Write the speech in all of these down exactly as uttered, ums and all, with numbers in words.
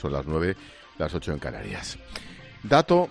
Son las nueve, las ocho en Canarias. Dato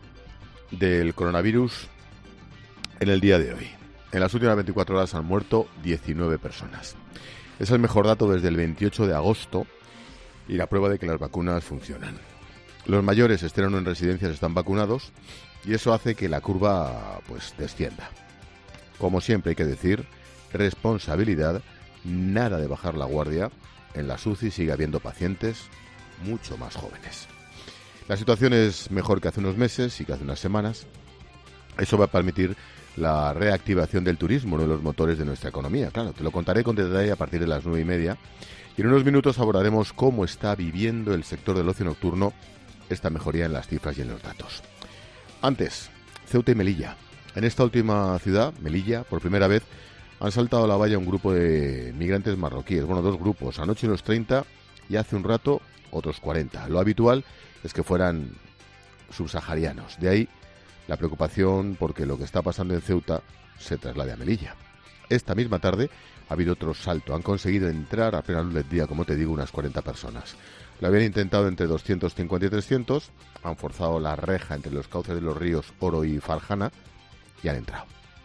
del coronavirus en el día de hoy. En las últimas veinticuatro horas han muerto diecinueve personas. Es el mejor dato desde el veintiocho de agosto y la prueba de que las vacunas funcionan. Los mayores estén o no en residencias están vacunados y eso hace que la curva pues descienda. Como siempre hay que decir, responsabilidad, nada de bajar la guardia. En las U C I sigue habiendo pacientes mucho más jóvenes. La situación es mejor que hace unos meses y que hace unas semanas. Eso va a permitir la reactivación del turismo, uno de los motores de nuestra economía. Claro, te lo contaré con detalle a partir de las nueve y media. Y en unos minutos abordaremos cómo está viviendo el sector del ocio nocturno esta mejoría en las cifras y en los datos. Antes, Ceuta y Melilla. En esta última ciudad, Melilla, por primera vez, han saltado a la valla un grupo de migrantes marroquíes. Bueno, dos grupos. Anoche unos treinta y hace un rato otros cuarenta. Lo habitual es que fueran subsaharianos. De ahí la preocupación porque lo que está pasando en Ceuta se traslade a Melilla. Esta misma tarde ha habido otro salto. Han conseguido entrar a plena luz del día, como te digo, unas cuarenta personas. Lo habían intentado entre doscientos cincuenta y trescientos. Han forzado la reja entre los cauces de los ríos Oro y Farjana y han entrado.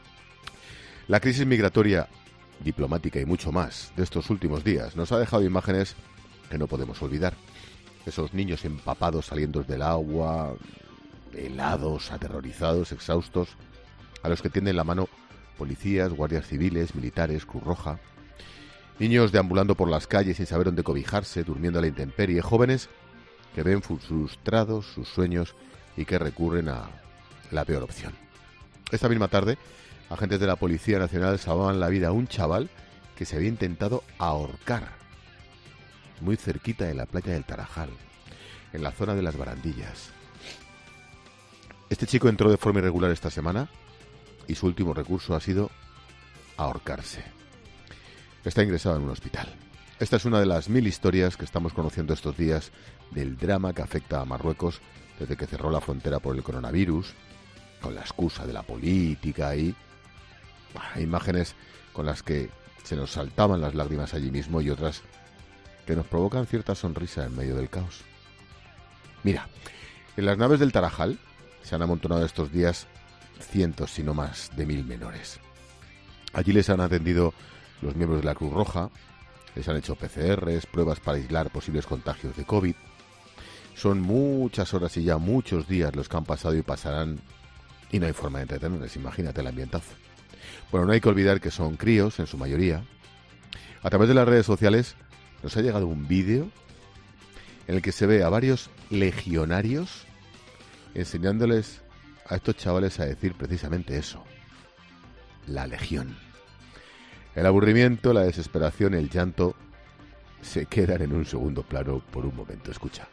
La crisis migratoria, diplomática y mucho más de estos últimos días nos ha dejado imágenes que no podemos olvidar. Esos niños empapados saliendo del agua, helados, aterrorizados, exhaustos, a los que tienden la mano policías, guardias civiles, militares, Cruz Roja. Niños deambulando por las calles sin saber dónde cobijarse, durmiendo a la intemperie. Jóvenes que ven frustrados sus sueños y que recurren a la peor opción. Esta misma tarde, agentes de la Policía Nacional salvaban la vida a un chaval que se había intentado ahorcar muy cerquita de la playa del Tarajal, en la zona de las Barandillas. Este chico entró de forma irregular esta semana y su último recurso ha sido ahorcarse. Está ingresado en un hospital. Esta es una de las mil historias que estamos conociendo estos días del drama que afecta a Marruecos desde que cerró la frontera por el coronavirus, con la excusa de la política y bah, imágenes con las que se nos saltaban las lágrimas allí mismo y otras que nos provocan cierta sonrisa en medio del caos. Mira, en las naves del Tarajal se han amontonado estos días cientos, si no más, de mil menores. Allí les han atendido los miembros de la Cruz Roja, les han hecho P C Rs, pruebas para aislar posibles contagios de COVID. Son muchas horas y ya muchos días los que han pasado y pasarán, y no hay forma de entretenerles, imagínate el ambientazo. Bueno, no hay que olvidar que son críos, en su mayoría. A través de las redes sociales nos ha llegado un vídeo en el que se ve a varios legionarios enseñándoles a estos chavales a decir precisamente eso, la legión. El aburrimiento, la desesperación, el llanto se quedan en un segundo plano por un momento. Escucha.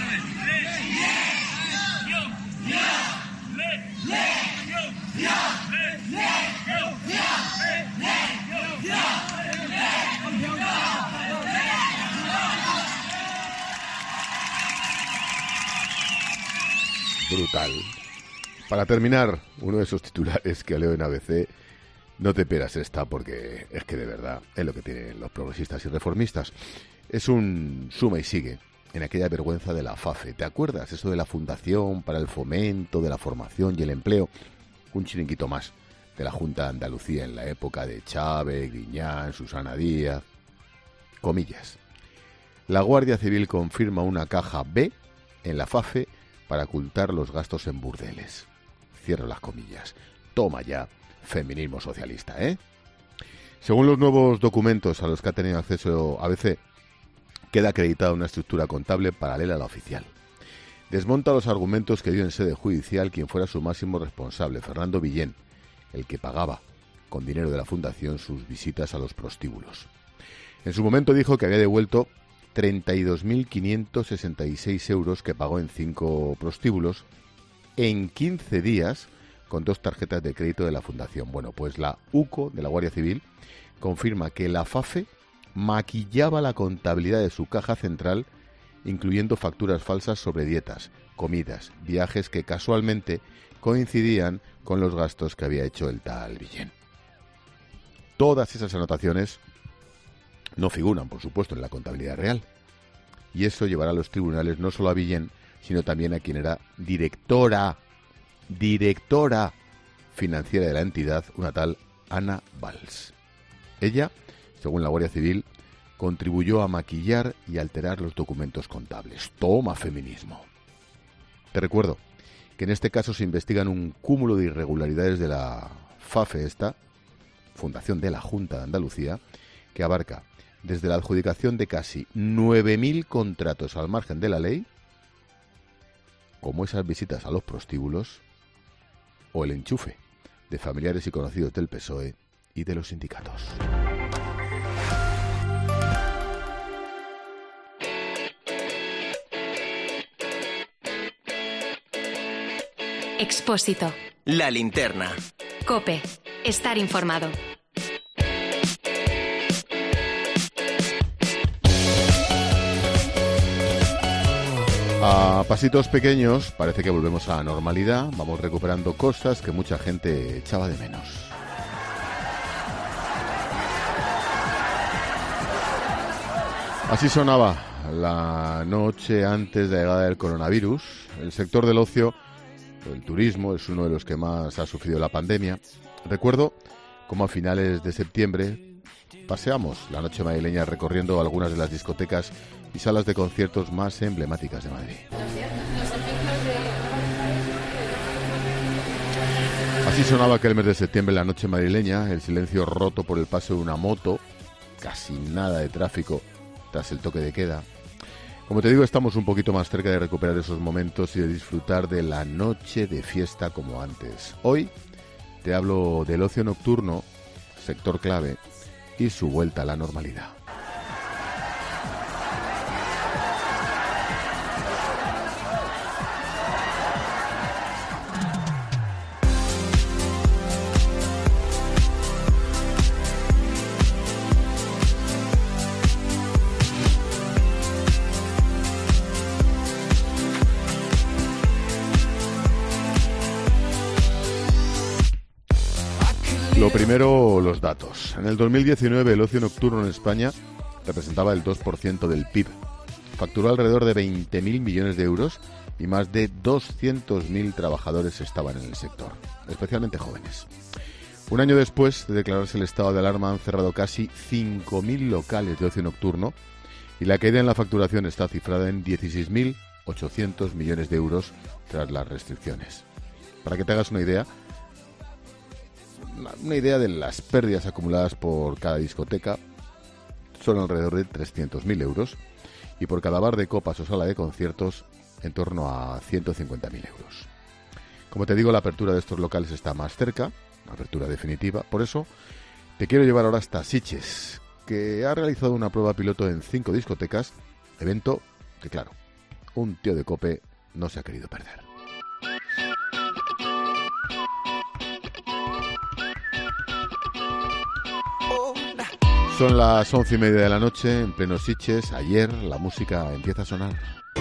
Brutal. Para terminar, uno de esos titulares que leo en A B C, no te pierdas esta porque es que de verdad es lo que tienen los progresistas y reformistas. Es un suma y sigue en aquella vergüenza de la FAFE. ¿Te acuerdas? Eso de la Fundación para el Fomento de la Formación y el Empleo. Un chiringuito más de la Junta de Andalucía en la época de Chávez, Griñán, Susana Díaz. Comillas. La Guardia Civil confirma una caja B en la FAFE para ocultar los gastos en burdeles. Cierro las comillas. Toma ya, feminismo socialista, ¿eh? Según los nuevos documentos a los que ha tenido acceso A B C, queda acreditada una estructura contable paralela a la oficial. Desmonta los argumentos que dio en sede judicial quien fuera su máximo responsable, Fernando Villén, el que pagaba con dinero de la fundación sus visitas a los prostíbulos. En su momento dijo que había devuelto treinta y dos mil quinientos sesenta y seis euros que pagó en cinco prostíbulos en quince días con dos tarjetas de crédito de la Fundación. Bueno, pues la U C O de la Guardia Civil confirma que la FAFE maquillaba la contabilidad de su caja central, incluyendo facturas falsas sobre dietas, comidas, viajes que casualmente coincidían con los gastos que había hecho el tal Villén. Todas esas anotaciones no figuran, por supuesto, en la contabilidad real. y eso llevará a los tribunales no solo a Villén, sino también a quien era directora, directora financiera de la entidad, una tal Ana Valls. Ella, según la Guardia Civil, contribuyó a maquillar y alterar los documentos contables. Toma feminismo. Te recuerdo que en este caso se investigan un cúmulo de irregularidades de la FAFE, esta, Fundación de la Junta de Andalucía, que abarca desde la adjudicación de casi nueve mil contratos al margen de la ley, como esas visitas a los prostíbulos, o el enchufe de familiares y conocidos del P S O E y de los sindicatos. Expósito. La linterna. COPE. Estar informado. A pasitos pequeños parece que volvemos a la normalidad, vamos recuperando cosas que mucha gente echaba de menos. Así sonaba la noche antes de la llegada del coronavirus. El sector del ocio, el turismo, es uno de los que más ha sufrido la pandemia. Recuerdo cómo a finales de septiembre paseamos la noche madrileña recorriendo algunas de las discotecas y salas de conciertos más emblemáticas de Madrid. Así sonaba aquel mes de septiembre la noche madrileña, el silencio roto por el paso de una moto, casi nada de tráfico tras el toque de queda. Como te digo, estamos un poquito más cerca de recuperar esos momentos y de disfrutar de la noche de fiesta como antes. Hoy te hablo del ocio nocturno, sector clave, y su vuelta a la normalidad. Lo primero, los datos. En el dos mil diecinueve el ocio nocturno en España representaba el dos por ciento del P I B. Facturó alrededor de veinte mil millones de euros y más de doscientos mil trabajadores estaban en el sector, especialmente jóvenes. Un año después de declararse el estado de alarma han cerrado casi cinco mil locales de ocio nocturno y la caída en la facturación está cifrada en dieciséis mil ochocientos millones de euros tras las restricciones. Para que te hagas una idea, una idea de las pérdidas acumuladas por cada discoteca, son alrededor de trescientos mil euros y por cada bar de copas o sala de conciertos en torno a ciento cincuenta mil euros. Como te digo, la apertura de estos locales está más cerca, la apertura definitiva. Por eso te quiero llevar ahora hasta Sitges, que ha realizado una prueba piloto en cinco discotecas, evento que, claro, un tío de COPE no se ha querido perder. Son las once y media de la noche, en pleno Sitges. Ayer la música empieza a sonar.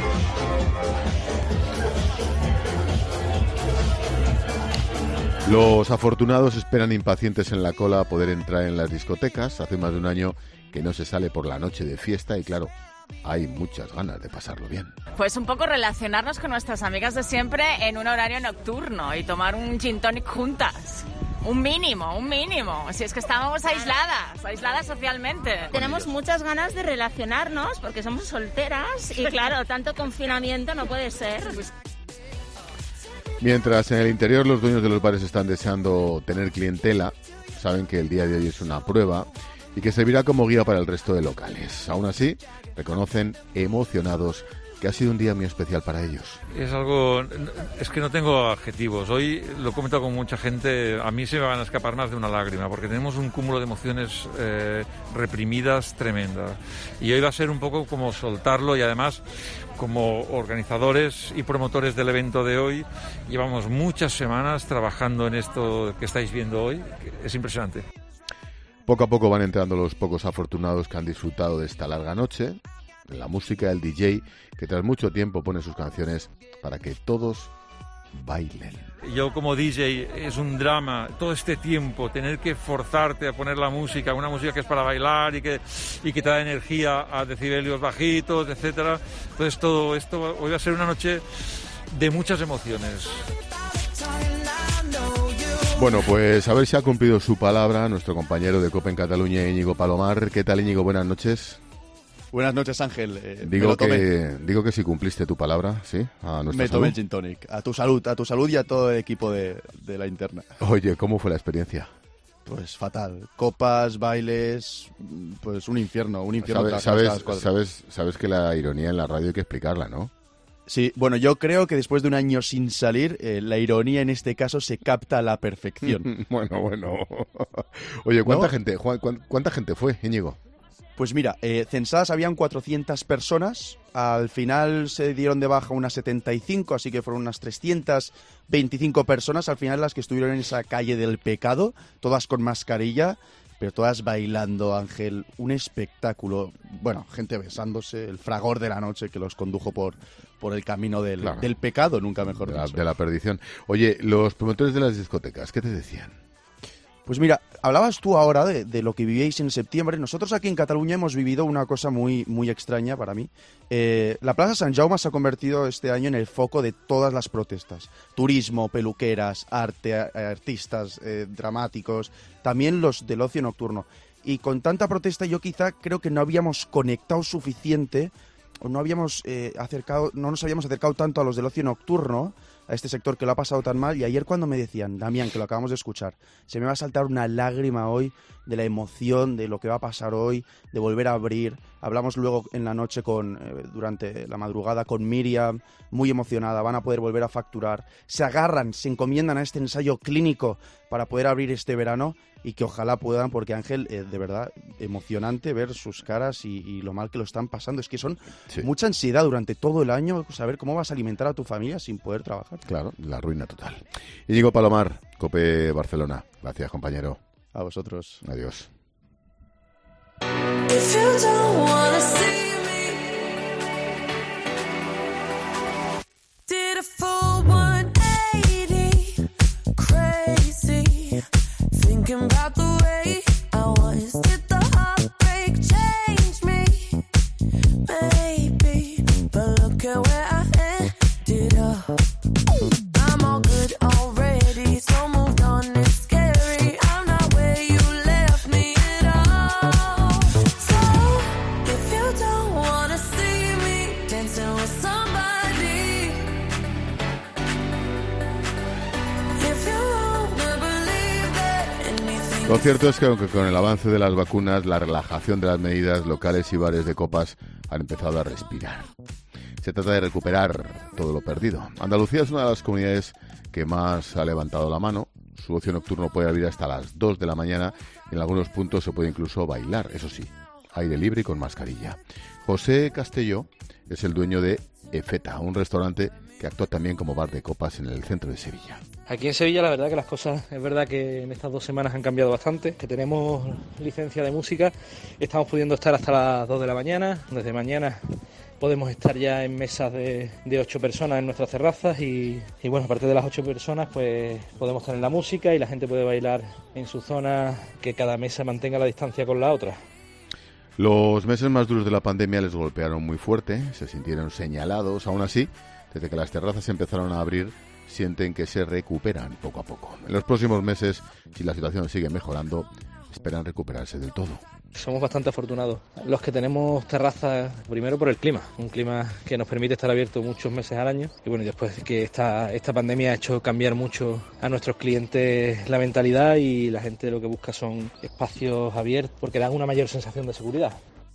Los afortunados esperan impacientes en la cola a poder entrar en las discotecas. Hace más de un año que no se sale por la noche de fiesta y, claro, hay muchas ganas de pasarlo bien. Pues un poco relacionarnos con nuestras amigas de siempre en un horario nocturno y tomar un gin tonic juntas. Un mínimo, un mínimo. Si es que estábamos aisladas, aisladas socialmente. Tenemos muchas ganas de relacionarnos porque somos solteras y claro, tanto confinamiento no puede ser. Mientras en el interior los dueños de los bares están deseando tener clientela, saben que el día de hoy es una prueba y que servirá como guía para el resto de locales. Aún así, reconocen emocionados que ha sido un día muy especial para ellos. Es algo... es que no tengo adjetivos. Hoy lo he comentado con mucha gente, a mí se me van a escapar más de una lágrima, porque tenemos un cúmulo de emociones eh, reprimidas tremenda. Y hoy va a ser un poco como soltarlo y además, como organizadores y promotores del evento de hoy, llevamos muchas semanas trabajando en esto que estáis viendo hoy. Es impresionante. Poco a poco van entrando los pocos afortunados que han disfrutado de esta larga noche. La música del D J, que tras mucho tiempo pone sus canciones para que todos bailen. Yo como D J es un drama todo este tiempo, tener que forzarte a poner la música, una música que es para bailar y que, y que te da energía a decibelios bajitos, etcétera. Entonces todo esto hoy va a ser una noche de muchas emociones. Bueno, pues a ver si ha cumplido su palabra nuestro compañero de COPE en Cataluña, Íñigo Palomar. ¿Qué tal, Íñigo? Buenas noches. Buenas noches, Ángel. Eh, digo, que, digo que si cumpliste tu palabra, ¿sí? A nuestra me tomé el gin tonic. A tu salud, a tu salud y a todo el equipo de, de la interna. Oye, ¿cómo fue la experiencia? Pues fatal. Copas, bailes, pues un infierno, un infierno. ¿Sabes, sabes, sabes, sabes que la ironía en la radio hay que explicarla, ¿no? Sí, bueno, yo creo que después de un año sin salir, eh, la ironía en este caso se capta a la perfección. bueno, bueno. Oye, ¿cuánta ¿No? gente, Juan, cuánta gente fue, Íñigo? Pues mira, eh, censadas habían cuatrocientas personas, al final se dieron de baja unas setenta y cinco, así que fueron unas trescientas veinticinco personas, al final las que estuvieron en esa calle del pecado, todas con mascarilla, pero todas bailando, Ángel, un espectáculo, bueno, gente besándose, el fragor de la noche que los condujo por, por el camino del, claro. del pecado, nunca mejor de la, dicho. De la perdición. Oye, los promotores de las discotecas, ¿qué te decían? Pues mira, hablabas tú ahora de, de lo que vivíais en septiembre. Nosotros aquí en Cataluña hemos vivido una cosa muy, muy extraña para mí. Eh, la Plaza Sant Jaume se ha convertido este año en el foco de todas las protestas. Turismo, peluqueras, arte, artistas eh, dramáticos, también los del ocio nocturno. Y con tanta protesta yo quizá creo que no habíamos conectado suficiente o no habíamos eh, acercado, no nos habíamos acercado tanto a los del ocio nocturno, a este sector que lo ha pasado tan mal. Y ayer cuando me decían, Damián, que lo acabamos de escuchar, se me va a saltar una lágrima hoy de la emoción de lo que va a pasar hoy, de volver a abrir. Hablamos luego en la noche con eh, durante la madrugada con Miriam, muy emocionada, van a poder volver a facturar. Se agarran, se encomiendan a este ensayo clínico para poder abrir este verano y que ojalá puedan, porque Ángel, eh, de verdad, emocionante ver sus caras y, y lo mal que lo están pasando. Es que son sí. mucha ansiedad durante todo el año, saber cómo vas a alimentar a tu familia sin poder trabajar. Claro, la ruina total. Íñigo Palomar, COPE Barcelona. Gracias, compañero. A vosotros. Adiós. Thinking about the way I was, did the heartbreak change me? Maybe, but look at where I ended up. I'm all good already, so moved on, it's scary. I'm not where you left me at all. So, if you don't wanna see me dancing with somebody, if you wanna believe that anything. Lo cierto es que aunque con el avance de las vacunas, la relajación de las medidas, locales y bares de copas han empezado a respirar. Se trata de recuperar todo lo perdido. Andalucía es una de las comunidades que más ha levantado la mano. Su ocio nocturno puede abrir hasta las dos de la mañana y en algunos puntos se puede incluso bailar, eso sí, aire libre y con mascarilla. José Castelló es el dueño de Efeta, un restaurante que actúa también como bar de copas en el centro de Sevilla. Aquí en Sevilla la verdad que las cosas, es verdad que en estas dos semanas han cambiado bastante, que tenemos licencia de música, estamos pudiendo estar hasta las dos de la mañana, desde mañana podemos estar ya en mesas de, de ocho personas en nuestras terrazas y, y bueno, aparte de las ocho personas pues podemos tener la música y la gente puede bailar en su zona, que cada mesa mantenga la distancia con la otra. Los meses más duros de la pandemia les golpearon muy fuerte, se sintieron señalados, aún así, desde que las terrazas empezaron a abrir, sienten que se recuperan poco a poco. En los próximos meses, si la situación sigue mejorando, esperan recuperarse del todo. Somos bastante afortunados los que tenemos terrazas, primero por el clima, un clima que nos permite estar abiertos muchos meses al año y bueno, después que esta, esta pandemia ha hecho cambiar mucho a nuestros clientes la mentalidad y la gente lo que busca son espacios abiertos porque dan una mayor sensación de seguridad.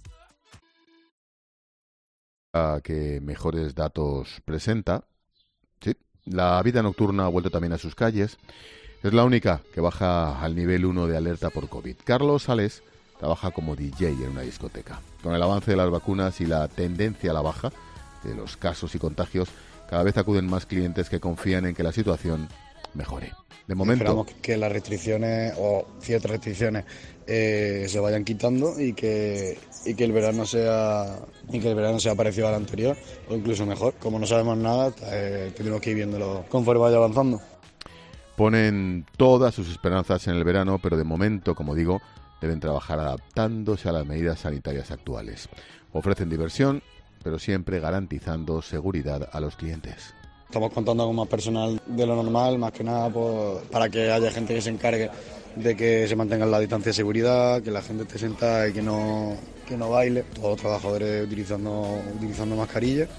A que mejores datos presenta, sí, la vida nocturna ha vuelto también a sus calles, es la única que baja al nivel uno de alerta por COVID. Carlos Sales trabaja como D J en una discoteca. Con el avance de las vacunas y la tendencia a la baja de los casos y contagios, cada vez acuden más clientes que confían en que la situación mejore. De momento. Esperamos que las restricciones o ciertas restricciones eh, se vayan quitando y que y que el verano sea y que el verano sea parecido al anterior o incluso mejor. Como no sabemos nada, eh, tenemos que ir viéndolo conforme vaya avanzando. Ponen todas sus esperanzas en el verano, pero de momento, como digo, deben trabajar adaptándose a las medidas sanitarias actuales. Ofrecen diversión, pero siempre garantizando seguridad a los clientes. Estamos contando con más personal de lo normal, más que nada pues, para que haya gente que se encargue de que se mantenga la distancia de seguridad, que la gente esté sentada y que no, que no baile. Todos los trabajadores utilizando, utilizando mascarillas.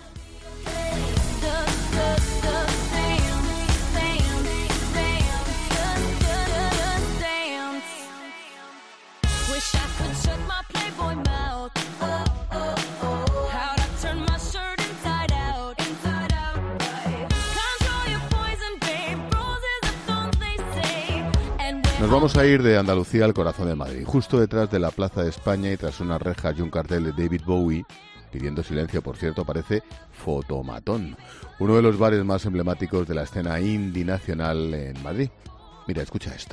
Nos vamos a ir de Andalucía al corazón de Madrid, justo detrás de la Plaza de España y tras unas rejas y un cartel de David Bowie, pidiendo silencio, por cierto, aparece Fotomatón, uno de los bares más emblemáticos de la escena indie nacional en Madrid. Mira, escucha esto.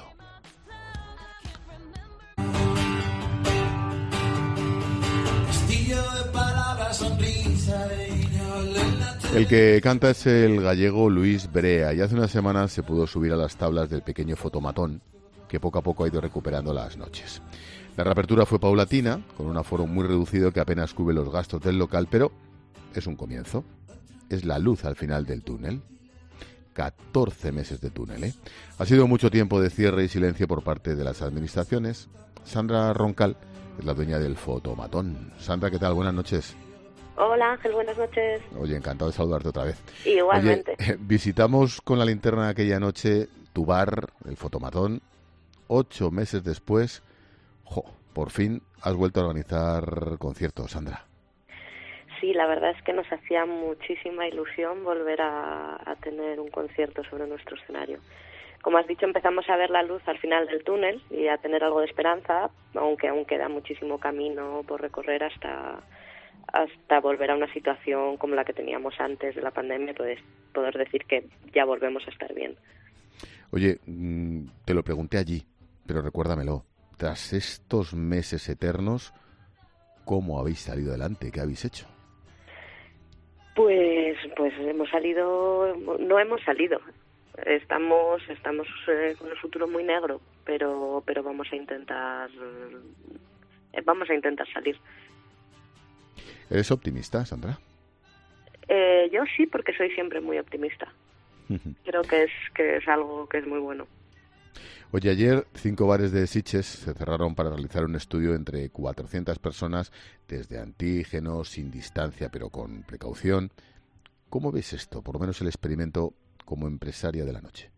El que canta es el gallego Luis Brea y hace unas semanas se pudo subir a las tablas del pequeño Fotomatón, que poco a poco ha ido recuperando las noches. La reapertura fue paulatina, con un aforo muy reducido que apenas cubre los gastos del local, pero es un comienzo. Es la luz al final del túnel. catorce meses de túnel, ¿eh? Ha sido mucho tiempo de cierre y silencio por parte de las administraciones. Sandra Roncal es la dueña del Fotomatón. Sandra, ¿qué tal? Buenas noches. Hola Ángel, buenas noches. Oye, encantado de saludarte otra vez. Igualmente. Oye, visitamos con la linterna aquella noche tu bar, el Fotomatón. Ocho meses después, jo, por fin has vuelto a organizar conciertos, Sandra. Sí, la verdad es que nos hacía muchísima ilusión volver a, a tener un concierto sobre nuestro escenario. Como has dicho, empezamos a ver la luz al final del túnel y a tener algo de esperanza, aunque aún queda muchísimo camino por recorrer hasta, hasta volver a una situación como la que teníamos antes de la pandemia, pues poder decir que ya volvemos a estar bien. Oye, te lo pregunté allí, pero recuérdamelo. Tras estos meses eternos, ¿cómo habéis salido adelante? ¿Qué habéis hecho? Pues, pues hemos salido, no hemos salido. Estamos, estamos eh, con el futuro muy negro, pero, pero vamos a intentar, eh, vamos a intentar salir. ¿Eres optimista, Sandra? Eh, yo sí, porque soy siempre muy optimista. Creo que es que es algo que es muy bueno. Oye, ayer cinco bares de Sitges se cerraron para realizar un estudio entre cuatrocientas personas, desde antígenos, sin distancia, pero con precaución. ¿Cómo ves esto, por lo menos el experimento como empresaria de la noche?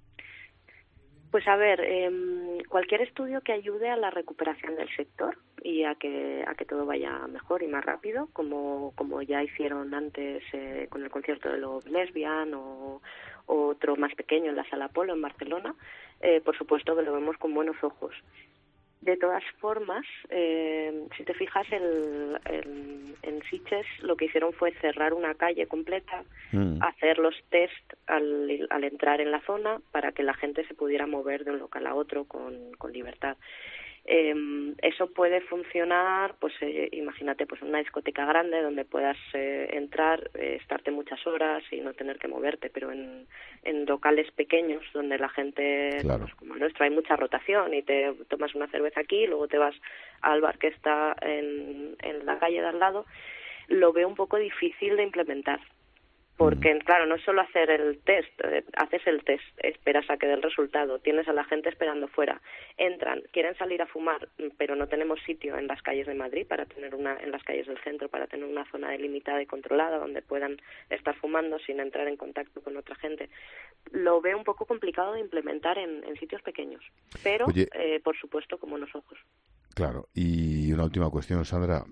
Pues a ver, eh, cualquier estudio que ayude a la recuperación del sector y a que a que todo vaya mejor y más rápido, como como ya hicieron antes eh, con el concierto de Love Lesbian o, o otro más pequeño en la Sala Polo en Barcelona, eh, por supuesto que lo vemos con buenos ojos. De todas formas, eh, si te fijas, el, el, en Sitges lo que hicieron fue cerrar una calle completa, mm. hacer los test al, al entrar en la zona para que la gente se pudiera mover de un local a otro con, con libertad. Eh, eso puede funcionar, pues eh, imagínate, pues en una discoteca grande donde puedas eh, entrar, eh, estarte muchas horas y no tener que moverte, pero en, en locales pequeños donde la gente, claro. pues como el nuestro, hay mucha rotación y te tomas una cerveza aquí, luego te vas al bar que está en, en la calle de al lado, lo veo un poco difícil de implementar. Porque, claro, no es solo hacer el test, eh, haces el test, esperas a que dé el resultado, tienes a la gente esperando fuera, entran, quieren salir a fumar, pero no tenemos sitio en las calles de Madrid para tener una, en las calles del centro, para tener una zona delimitada y controlada donde puedan estar fumando sin entrar en contacto con otra gente. Lo veo un poco complicado de implementar en, en sitios pequeños, pero, Oye, eh, por supuesto, con buenos ojos. Claro, y una última cuestión, Sandra.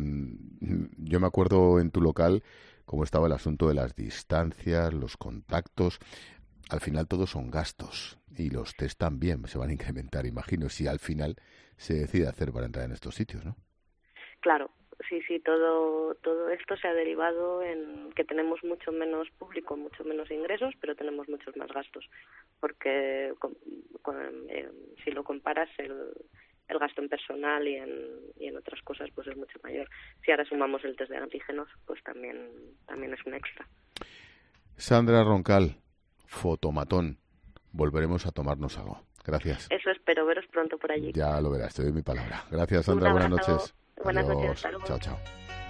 Yo me acuerdo en tu local cómo estaba el asunto de las distancias, los contactos. Al final todos son gastos y los test también se van a incrementar, imagino, si al final se decide hacer para entrar en estos sitios, ¿no? Claro, sí, sí, todo, todo esto se ha derivado en que tenemos mucho menos público, mucho menos ingresos, pero tenemos muchos más gastos, porque con, con, eh, si lo comparas el, el gasto en personal y en, y en otras cosas, pues es mucho mayor. Si ahora sumamos el test de antígenos, pues también, también es un extra. Sandra Roncal, Fotomatón, volveremos a tomarnos algo. Gracias. Eso espero, veros pronto por allí. Ya lo verás, te doy mi palabra. Gracias, Sandra, buenas noches. Buenas Adiós. noches, hasta luego. Chao, chao.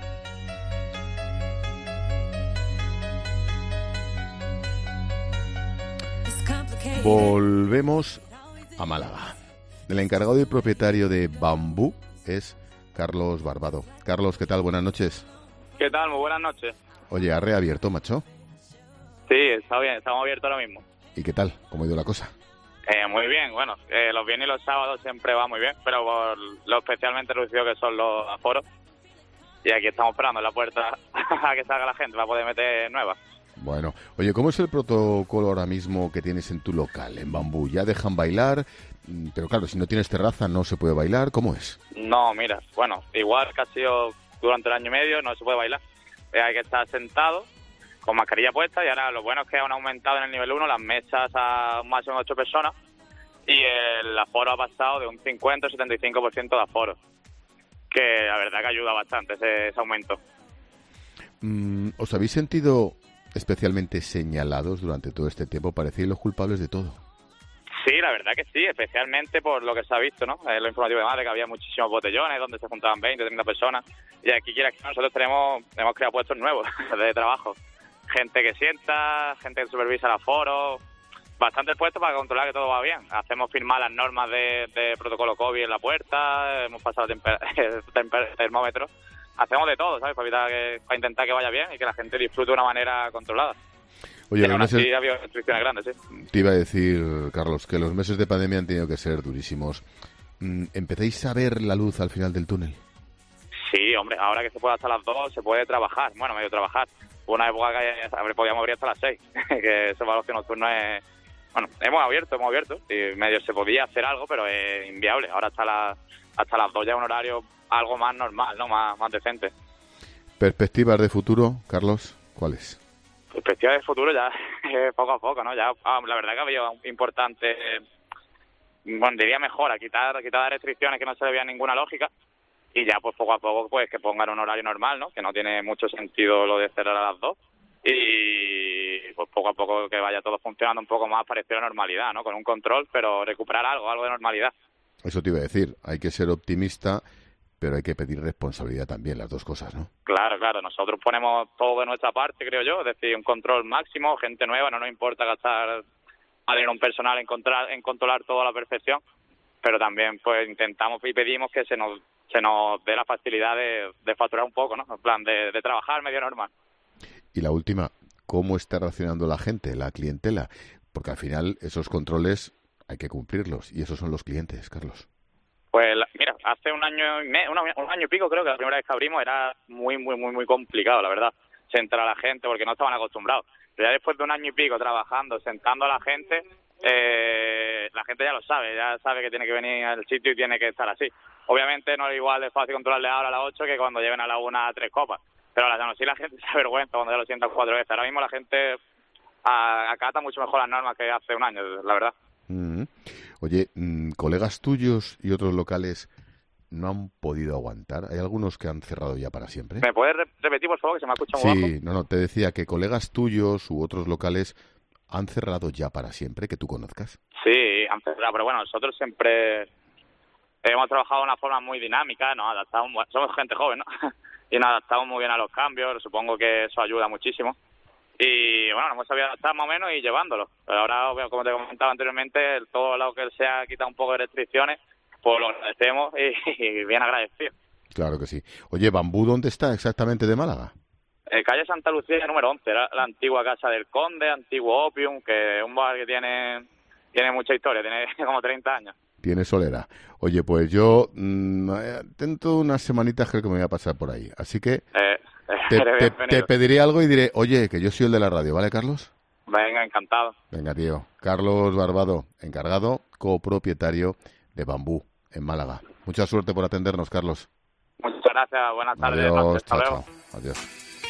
Volvemos a Málaga. El encargado y propietario de Bambú es Carlos Barbado. Carlos, ¿qué tal? Buenas noches. ¿Qué tal? Muy buenas noches. Oye, ¿ha reabierto, macho? Sí, está bien, estamos abiertos ahora mismo. ¿Y qué tal? ¿Cómo ha ido la cosa? Eh, muy bien, bueno, eh, los viernes y los sábados siempre va muy bien, pero por lo especialmente reducido que son los aforos. Y aquí estamos esperando en la puerta a que salga la gente para poder meter nuevas. Bueno, oye, ¿cómo es el protocolo ahora mismo que tienes en tu local, en Bambú? ¿Ya dejan bailar? Pero claro, si no tienes terraza no se puede bailar, ¿cómo es? No, mira, bueno, igual que ha sido durante el año y medio, no se puede bailar. Eh, hay que estar sentado, con mascarilla puesta, y ahora lo bueno es que han aumentado en el nivel uno las mesas a un máximo de ocho personas, y el aforo ha pasado de un cincuenta al setenta y cinco por ciento de aforo, que la verdad que ayuda bastante ese, ese aumento. Mm, ¿Os habéis sentido especialmente señalados durante todo este tiempo? Parecíais los culpables de todo. Sí, la verdad que sí, especialmente por lo que se ha visto, ¿no? En lo informativo de Madrid, que había muchísimos botellones donde se juntaban veinte, treinta personas, y aquí quiera que nosotros tenemos, hemos creado puestos nuevos de trabajo. Gente que sienta, gente que supervisa el aforo, bastantes puestos para controlar que todo va bien. Hacemos firmar las normas de, de protocolo COVID en la puerta, hemos pasado temper- temper- termómetros, hacemos de todo, ¿sabes? Para, evitar que, para intentar que vaya bien y que la gente disfrute de una manera controlada. Oye, Pero los aún meses... así ha habido restricciones grandes, sí. Te iba a decir, Carlos, que los meses de pandemia han tenido que ser durísimos. ¿Empezáis a ver la luz al final del túnel? Sí, hombre, ahora que se puede hasta las dos, se puede trabajar, bueno, medio trabajar. Hubo una época que podíamos abrir hasta las seis, que ese ocio nocturno es... Bueno, hemos abierto, hemos abierto, y medio se podía hacer algo, pero es inviable. Ahora hasta, la, hasta las dos ya es un horario algo más normal, ¿no? Más, más decente. ¿Perspectivas de futuro, Carlos? ¿Cuáles? Perspectivas de futuro ya eh, poco a poco, ¿no? Ya ah, la verdad que había un importante, eh, bueno, diría mejora, quitar, quitar las restricciones que no se le veía ninguna lógica, y ya pues poco a poco pues que pongan un horario normal, ¿no? Que no tiene mucho sentido lo de cerrar a las dos, y pues poco a poco que vaya todo funcionando un poco más parecido a la normalidad, ¿no? Con un control, pero recuperar algo, algo de normalidad. Eso te iba a decir, hay que ser optimista, pero hay que pedir responsabilidad también, las dos cosas, ¿no? Claro, claro, nosotros ponemos todo de nuestra parte, creo yo, es decir, un control máximo, gente nueva, no nos importa gastar a tener un personal en controlar, en controlar todo a la perfección, pero también pues intentamos y pedimos que se nos se nos dé la facilidad de, de facturar un poco, ¿no? En plan, de, de trabajar medio normal. Y la última, ¿cómo está reaccionando la gente, la clientela? Porque al final esos controles hay que cumplirlos, y esos son los clientes, Carlos. Pues mira, hace un año y me, un, un año y pico creo que la primera vez que abrimos era muy, muy, muy, muy complicado, la verdad, sentar a la gente porque no estaban acostumbrados. Pero ya después de un año y pico trabajando, sentando a la gente, eh, la gente ya lo sabe, ya sabe que tiene que venir al sitio y tiene que estar así. Obviamente no es igual de fácil controlarle ahora a las ocho que cuando lleven a la una a tres copas, pero a las sí la gente se avergüenza cuando ya lo sientan cuatro veces. Ahora mismo la gente a, acata mucho mejor las normas que hace un año, la verdad. Mm-hmm. Oye, colegas tuyos y otros locales no han podido aguantar. ¿Hay algunos que han cerrado ya para siempre? ¿Me puedes repetir, por favor, que se me ha escuchado muy bajo? Sí, no, no, te decía que colegas tuyos u otros locales han cerrado ya para siempre, que tú conozcas. Sí, han cerrado, pero bueno, nosotros siempre hemos trabajado de una forma muy dinámica, nos adaptamos, somos gente joven, ¿no? Y nos adaptamos muy bien a los cambios, supongo que eso ayuda muchísimo. Y bueno, nos hemos sabido adaptar más o menos y llevándolo. Pero ahora, como te comentaba anteriormente, todo lo que se ha quitado un poco de restricciones, pues lo agradecemos y, y bien agradecido. Claro que sí. Oye, ¿Bambú dónde está exactamente de Málaga? Eh, calle Santa Lucía, número once, era la antigua Casa del Conde, antiguo Opium, que es un bar que tiene, tiene mucha historia, tiene como treinta años. Tiene solera. Oye, pues yo mmm, dentro de unas semanitas creo que me voy a pasar por ahí. Así que Eh, te, te, te pediré algo y diré, oye, que yo soy el de la radio, ¿vale, Carlos? Venga, encantado. Venga, tío. Carlos Barbado, encargado, copropietario de Bambú, en Málaga. Mucha suerte por atendernos, Carlos. Muchas gracias. gracias. Buenas tardes. Adiós, noches, hasta chao, luego. chao. Adiós.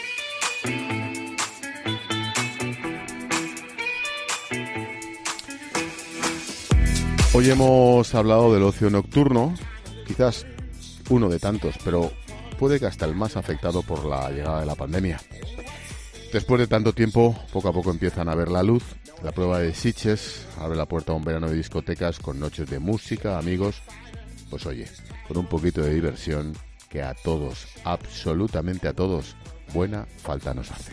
Hoy hemos hablado del ocio nocturno, quizás uno de tantos, pero puede que hasta el más afectado por la llegada de la pandemia. Después de tanto tiempo, poco a poco empiezan a ver la luz. La prueba de Sitges abre la puerta a un verano de discotecas con noches de música, amigos. Pues oye, con un poquito de diversión que a todos, absolutamente a todos, buena falta nos hace.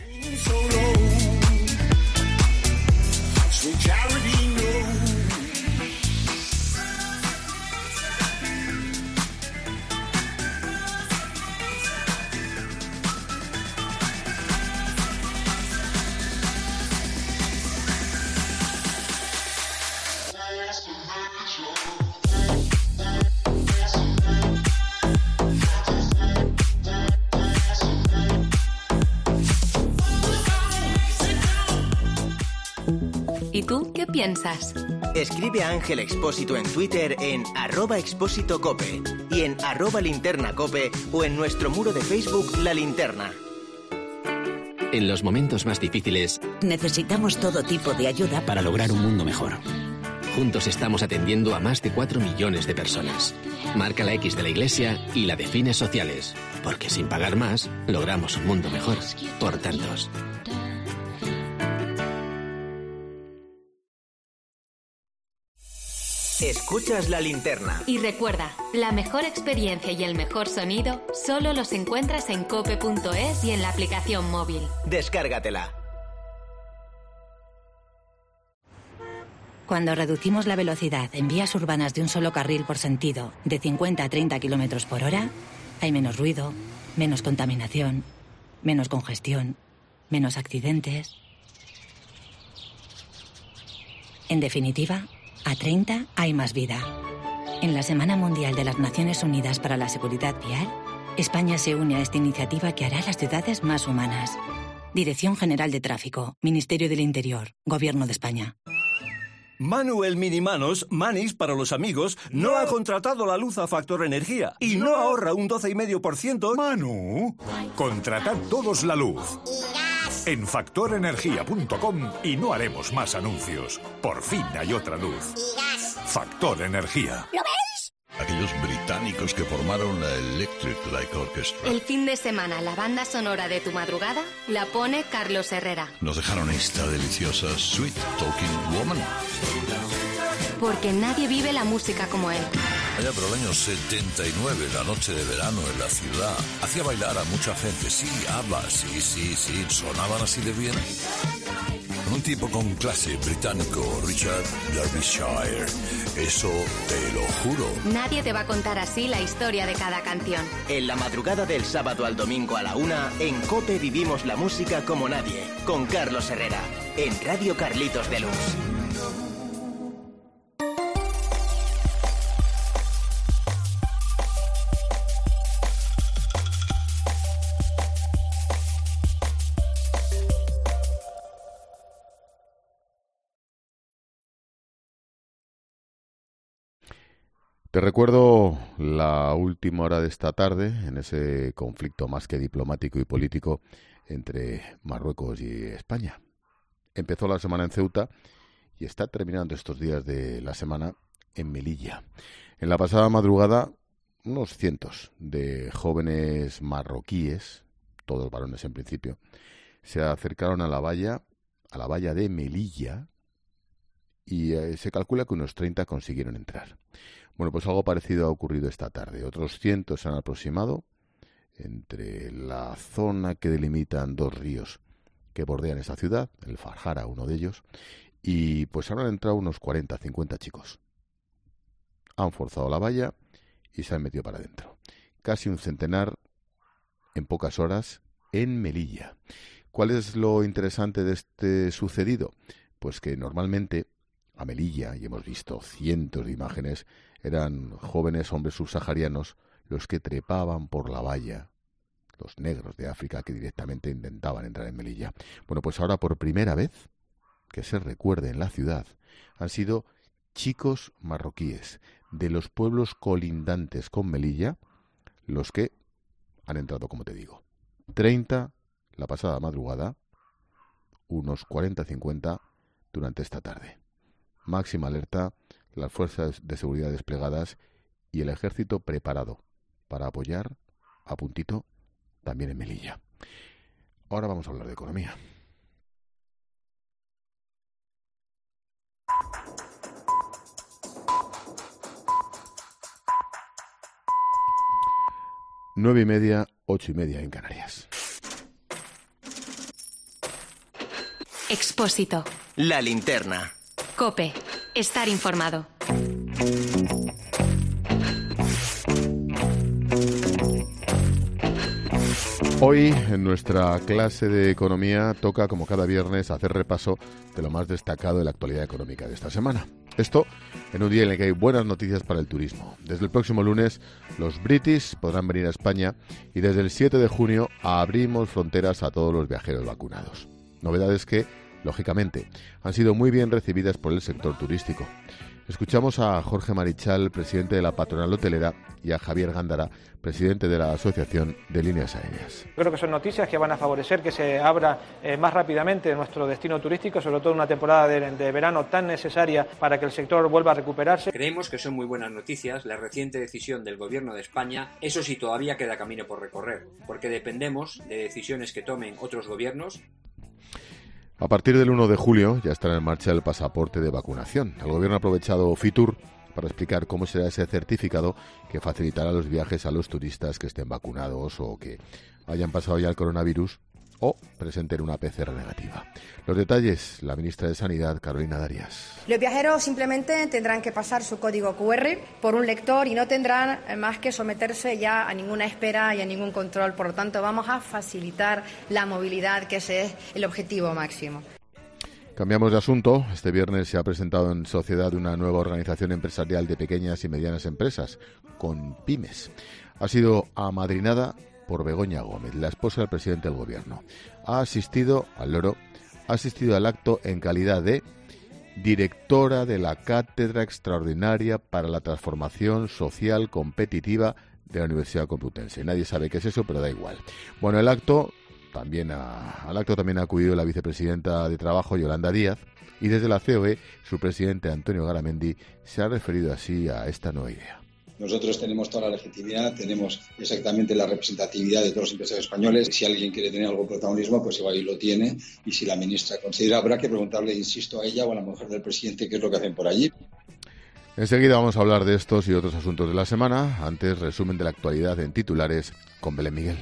¿Y tú qué piensas? Escribe a Ángel Expósito en Twitter en arroba expósito cope y en arroba linterna cope o en nuestro muro de Facebook La Linterna. En los momentos más difíciles, necesitamos todo tipo de ayuda para lograr un mundo mejor. Juntos estamos atendiendo a más de cuatro millones de personas. Marca la X de la Iglesia y la de fines sociales, porque sin pagar más, logramos un mundo mejor por tantos. Escuchas La Linterna. Y recuerda, la mejor experiencia y el mejor sonido solo los encuentras en cope punto es y en la aplicación móvil. Descárgatela. Cuando reducimos la velocidad en vías urbanas de un solo carril por sentido, de cincuenta a treinta kilómetros por hora, hay menos ruido, menos contaminación, menos congestión, menos accidentes. En definitiva, a treinta hay más vida. En la Semana Mundial de las Naciones Unidas para la Seguridad Vial, España se une a esta iniciativa que hará las ciudades más humanas. Dirección General de Tráfico, Ministerio del Interior, Gobierno de España. Manuel Minimanos, Manis para los amigos, no ha contratado la luz a Factor Energía y no ahorra un doce coma cinco por ciento. Manu, contratad todos la luz. En factor energía punto com y no haremos más anuncios. Por fin hay otra luz. Factor Energía. ¿Lo veis? Aquellos británicos que formaron la Electric Light Orchestra. El fin de semana, la banda sonora de tu madrugada la pone Carlos Herrera. Nos dejaron esta deliciosa Sweet Talking Woman. Porque nadie vive la música como él. Allá por el año setenta y nueve, la noche de verano en la ciudad, hacía bailar a mucha gente. Sí, ABBA, sí, sí, sí, sonaban así de bien. Un tipo con clase británico, Richard Derbyshire. Eso te lo juro. Nadie te va a contar así la historia de cada canción. En la madrugada del sábado al domingo a la una, en COPE vivimos la música como nadie, con Carlos Herrera, en Radio Carlitos de Luz. Te recuerdo la última hora de esta tarde en ese conflicto más que diplomático y político entre Marruecos y España. Empezó la semana en Ceuta y está terminando estos días de la semana en Melilla. En la pasada madrugada, unos cientos de jóvenes marroquíes, todos varones en principio, se acercaron a la valla, a la valla de Melilla y eh, se calcula que unos treinta consiguieron entrar. Bueno, pues algo parecido ha ocurrido esta tarde. Otros cientos se han aproximado entre la zona que delimitan dos ríos que bordean esta ciudad, el Farjara, uno de ellos, y pues habrán entrado unos cuarenta, cincuenta chicos. Han forzado la valla y se han metido para adentro. Casi un centenar en pocas horas en Melilla. ¿Cuál es lo interesante de este sucedido? Pues que normalmente a Melilla, y hemos visto cientos de imágenes, eran jóvenes hombres subsaharianos los que trepaban por la valla, los negros de África que directamente intentaban entrar en Melilla. Bueno, pues ahora por primera vez, que se recuerde en la ciudad, han sido chicos marroquíes de los pueblos colindantes con Melilla los que han entrado, como te digo. treinta la pasada madrugada, unos cuarenta cincuenta durante esta tarde. Máxima alerta, las fuerzas de seguridad desplegadas y el ejército preparado para apoyar a puntito también en Melilla. Ahora vamos a hablar de economía. Nueve y media, ocho y media en Canarias. Expósito. La linterna. COPE. Estar informado. Hoy, en nuestra clase de economía, toca, como cada viernes, hacer repaso de lo más destacado de la actualidad económica de esta semana. Esto en un día en el que hay buenas noticias para el turismo. Desde el próximo lunes, los British podrán venir a España y desde el siete de junio abrimos fronteras a todos los viajeros vacunados. Novedades que, lógicamente, han sido muy bien recibidas por el sector turístico. Escuchamos a Jorge Marichal, presidente de la patronal hotelera, y a Javier Gándara, presidente de la Asociación de Líneas Aéreas. Creo que son noticias que van a favorecer que se abra eh, más rápidamente nuestro destino turístico, sobre todo en una temporada de, de verano tan necesaria para que el sector vuelva a recuperarse. Creemos que son muy buenas noticias la reciente decisión del Gobierno de España. Eso sí, todavía queda camino por recorrer, porque dependemos de decisiones que tomen otros gobiernos. A partir del uno de julio ya estará en marcha el pasaporte de vacunación. El Gobierno ha aprovechado Fitur para explicar cómo será ese certificado que facilitará los viajes a los turistas que estén vacunados o que hayan pasado ya el coronavirus o presenten una P C R negativa. Los detalles, la ministra de Sanidad, Carolina Darias. Los viajeros simplemente tendrán que pasar su código cu erre por un lector y no tendrán más que someterse ya a ninguna espera y a ningún control. Por lo tanto, vamos a facilitar la movilidad, que ese es el objetivo máximo. Cambiamos de asunto. Este viernes se ha presentado en sociedad una nueva organización empresarial de pequeñas y medianas empresas, con pymes. Ha sido amadrinada por Begoña Gómez, la esposa del presidente del Gobierno. Ha asistido al loro, ha asistido al acto en calidad de directora de la Cátedra Extraordinaria para la Transformación Social Competitiva de la Universidad Complutense. Nadie sabe qué es eso, pero da igual. Bueno, el acto también ha, al acto también ha acudido la vicepresidenta de Trabajo, Yolanda Díaz, y desde la C O E, su presidente, Antonio Garamendi, se ha referido así a esta nueva idea. Nosotros tenemos toda la legitimidad, tenemos exactamente la representatividad de todos los empresarios españoles. Si alguien quiere tener algo de protagonismo, pues igual ahí lo tiene. Y si la ministra considera, habrá que preguntarle, insisto, a ella o a la mujer del presidente qué es lo que hacen por allí. Enseguida vamos a hablar de estos y otros asuntos de la semana. Antes, resumen de la actualidad en titulares con Belén Miguel.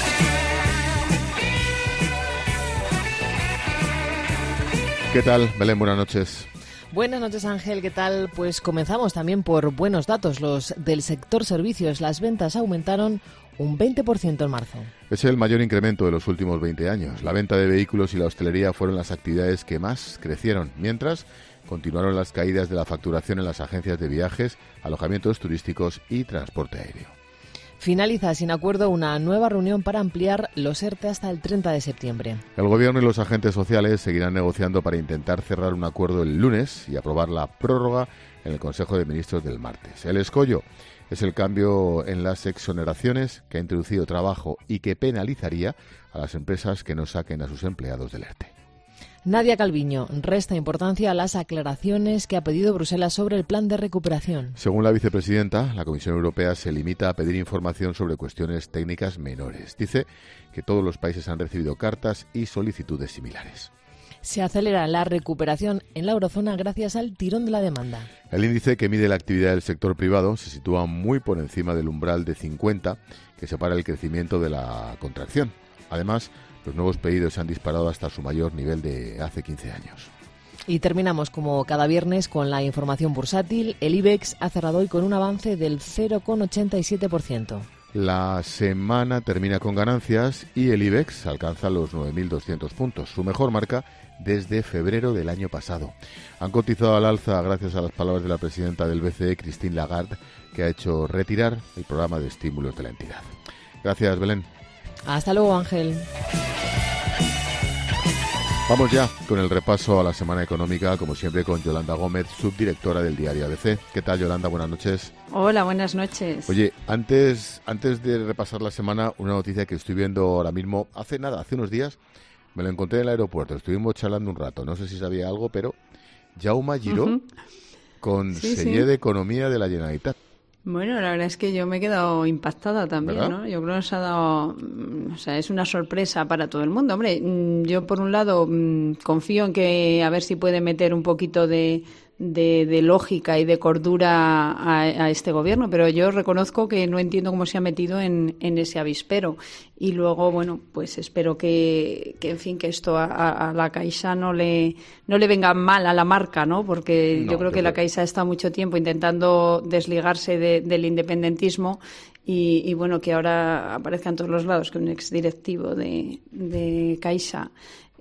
¿Qué tal, Belén? Buenas noches. Buenas noches, Ángel, ¿qué tal? Pues comenzamos también por buenos datos, los del sector servicios. Las ventas aumentaron un veinte por ciento en marzo. Es el mayor incremento de los últimos veinte años. La venta de vehículos y la hostelería fueron las actividades que más crecieron, mientras continuaron las caídas de la facturación en las agencias de viajes, alojamientos turísticos y transporte aéreo. Finaliza sin acuerdo una nueva reunión para ampliar los ERTE hasta el treinta de septiembre. El Gobierno y los agentes sociales seguirán negociando para intentar cerrar un acuerdo el lunes y aprobar la prórroga en el Consejo de Ministros del martes. El escollo es el cambio en las exoneraciones que ha introducido Trabajo y que penalizaría a las empresas que no saquen a sus empleados del ERTE. Nadia Calviño resta importancia a las aclaraciones que ha pedido Bruselas sobre el plan de recuperación. Según la vicepresidenta, la Comisión Europea se limita a pedir información sobre cuestiones técnicas menores. Dice que todos los países han recibido cartas y solicitudes similares. Se acelera la recuperación en la eurozona gracias al tirón de la demanda. El índice que mide la actividad del sector privado se sitúa muy por encima del umbral de cincuenta que separa el crecimiento de la contracción. Además, los nuevos pedidos se han disparado hasta su mayor nivel de hace quince años. Y terminamos como cada viernes con la información bursátil. El IBEX ha cerrado hoy con un avance del cero coma ochenta y siete por ciento. La semana termina con ganancias y el IBEX alcanza los nueve mil doscientos puntos, su mejor marca desde febrero del año pasado. Han cotizado al alza gracias a las palabras de la presidenta del B C E, Christine Lagarde, que ha hecho retirar el programa de estímulos de la entidad. Gracias, Belén. Hasta luego, Ángel. Vamos ya con el repaso a la semana económica, como siempre con Yolanda Gómez, subdirectora del diario A B C. ¿Qué tal, Yolanda? Buenas noches. Hola, buenas noches. Oye, antes, antes de repasar la semana, una noticia que estoy viendo ahora mismo, hace nada, hace unos días, me lo encontré en el aeropuerto, estuvimos charlando un rato, no sé si sabía algo, pero Jaume Giró, uh-huh. conseller sí, sí. de Economía de la Generalitat. Bueno, la verdad es que yo me he quedado impactada también, ¿verdad? ¿no? Yo creo que nos ha dado, o sea, es una sorpresa para todo el mundo. Hombre, yo por un lado confío en que a ver si puede meter un poquito de, de, de lógica y de cordura a, a este gobierno, pero yo reconozco que no entiendo cómo se ha metido en, en ese avispero. Y luego, bueno, pues espero que, que en fin, que esto a, a la Caixa no le, no le venga mal a la marca, ¿no? Porque no, yo creo yo que creo. la Caixa ha estado mucho tiempo intentando desligarse de, del independentismo y, y, bueno, que ahora aparezca en todos los lados que un exdirectivo de, de Caixa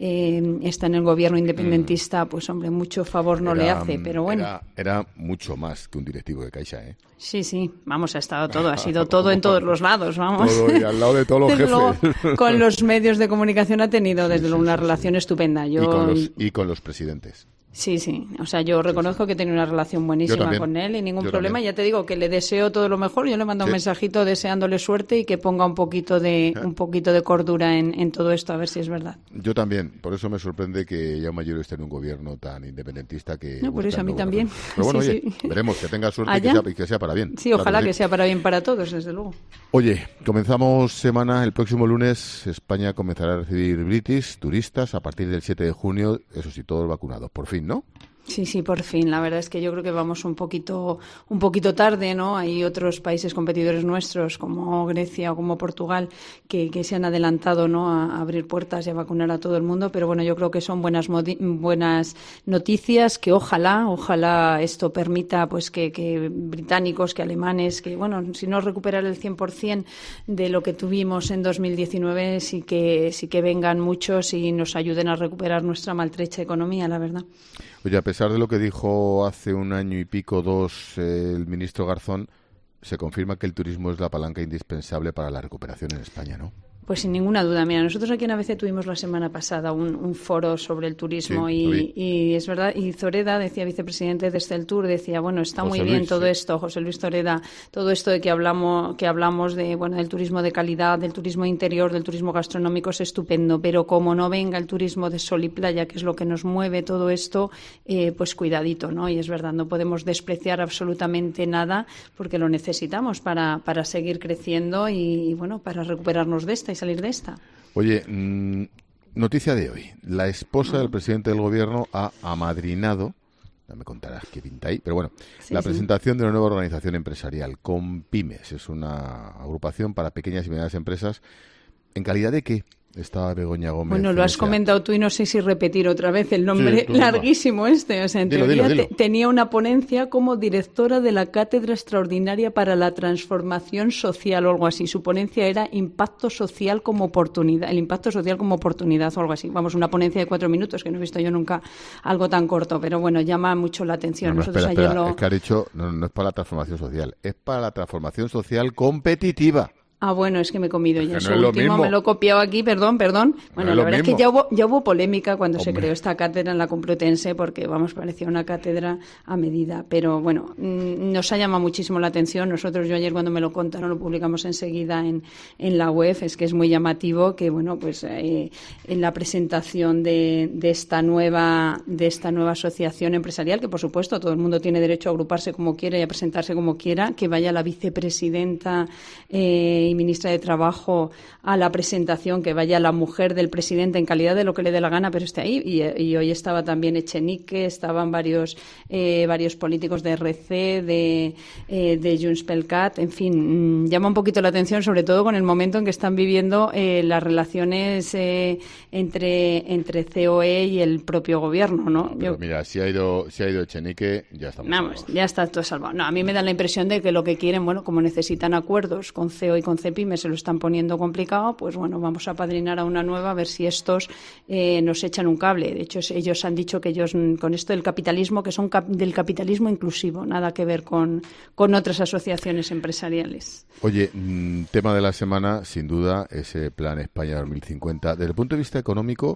eh, está en el gobierno independentista, mm. pues hombre, mucho favor no era, le hace, pero bueno. Era, era mucho más que un directivo de Caixa, ¿eh? Sí, sí, vamos, ha estado todo, ha sido todo en todos los lados, vamos. Todo y al lado de todos los jefes. Luego, con los medios de comunicación ha tenido desde sí, luego sí, una sí, relación sí. estupenda. Yo, y, con los, y con los presidentes. Sí, sí, o sea, yo reconozco sí, sí. que tenía una relación buenísima con él y ningún yo problema. También. Ya te digo que le deseo todo lo mejor. Yo le mando sí. un mensajito deseándole suerte y que ponga un poquito de ¿Eh? un poquito de cordura en, en todo esto, a ver si es verdad. Yo también, por eso me sorprende que Jaume Giró esté en un gobierno tan independentista que... No, por eso a mí también. Pero bueno, sí, oye, sí. veremos, que tenga suerte y que, sea, y que sea para bien. Sí, ojalá claro que sí. sea para bien para todos, desde luego. Oye, comenzamos semana, el próximo lunes España comenzará a recibir British, turistas, a partir del siete de junio, eso sí, todos vacunados, por fin, ¿no? Sí, sí, por fin. La verdad es que yo creo que vamos un poquito, un poquito tarde, ¿no? Hay otros países competidores nuestros, como Grecia o como Portugal, que, que se han adelantado, ¿no? A abrir puertas y a vacunar a todo el mundo. Pero bueno, yo creo que son buenas, buenas noticias, que ojalá, ojalá esto permita, pues, que, que británicos, que alemanes, que bueno, si no recuperar el cien por ciento de lo que tuvimos en dos mil diecinueve, sí que, sí que vengan muchos y nos ayuden a recuperar nuestra maltrecha economía, la verdad. Oye, a pesar de lo que dijo hace un año y pico, dos, eh, el ministro Garzón, se confirma que el turismo es la palanca indispensable para la recuperación en España, ¿no? Pues sin ninguna duda. Mira, nosotros aquí en A B C tuvimos la semana pasada un, un foro sobre el turismo sí, y, y es verdad, y Zoreda decía, vicepresidente de Esteltur, decía, bueno, está José muy bien Luis, todo sí. esto, José Luis Zoreda, todo esto de que hablamos que hablamos de bueno del turismo de calidad, del turismo interior, del turismo gastronómico es estupendo, pero como no venga el turismo de sol y playa, que es lo que nos mueve todo esto, eh, pues cuidadito, ¿no? Y es verdad, no podemos despreciar absolutamente nada porque lo necesitamos para, para seguir creciendo y, y bueno, para recuperarnos de esta salir de esta. Oye, mmm, noticia de hoy. La esposa del presidente del gobierno ha amadrinado, ya me contarás qué pinta ahí, pero bueno, sí, la sí. presentación de una nueva organización empresarial, Compymes. Es una agrupación para pequeñas y medianas empresas. ¿En calidad de qué? Estaba Begoña Gómez. Bueno, lo has sea... comentado tú y no sé si repetir otra vez el nombre sí, larguísimo no. este. O sea, en dilo, teoría dilo, dilo. Te, tenía una ponencia como directora de la Cátedra Extraordinaria para la Transformación Social o algo así. Su ponencia era Impacto Social como Oportunidad, el impacto social como oportunidad o algo así. Vamos, una ponencia de cuatro minutos que no he visto yo nunca algo tan corto, pero bueno, llama mucho la atención. No, no, Nosotros espera, ayer espera. lo... Es que ha dicho, no, no es para la transformación social, es para la transformación social competitiva. Ah, bueno, es que me he comido ya. Eso no es lo último mismo. Me lo he copiado aquí, perdón, perdón. Bueno, no la verdad mismo. es que ya hubo, ya hubo polémica cuando Hombre. se creó esta cátedra en la Complutense porque, vamos, parecía una cátedra a medida. Pero bueno, nos ha llamado muchísimo la atención. Nosotros, yo ayer cuando me lo contaron, lo publicamos enseguida en, en la web. Es que es muy llamativo que, bueno, pues eh, en la presentación de, de esta nueva de esta nueva asociación empresarial, que por supuesto todo el mundo tiene derecho a agruparse como quiera y a presentarse como quiera, que vaya la vicepresidenta eh, y ministra de Trabajo a la presentación, que vaya la mujer del presidente en calidad de lo que le dé la gana, pero esté ahí. Y, y hoy estaba también Echenique, estaban varios eh, varios políticos de R C, de, eh, de Junts pel Cat, en fin, mmm, llama un poquito la atención, sobre todo con el momento en que están viviendo eh, las relaciones eh, entre, entre C O E y el propio gobierno, ¿no? Pero Yo, mira, si ha ido, si ha ido Echenique, ya estamos. Vamos, ya está todo salvado. No, a mí me da la impresión de que lo que quieren, bueno, como necesitan acuerdos con C O E y con Cepyme, se lo están poniendo complicado, pues bueno, vamos a apadrinar a una nueva a ver si estos eh, nos echan un cable. De hecho, ellos han dicho que ellos, con esto del capitalismo, que son cap- del capitalismo inclusivo, nada que ver con, con otras asociaciones empresariales. Oye, mmm, tema de la semana, sin duda, ese Plan España dos mil cincuenta. Desde el punto de vista económico,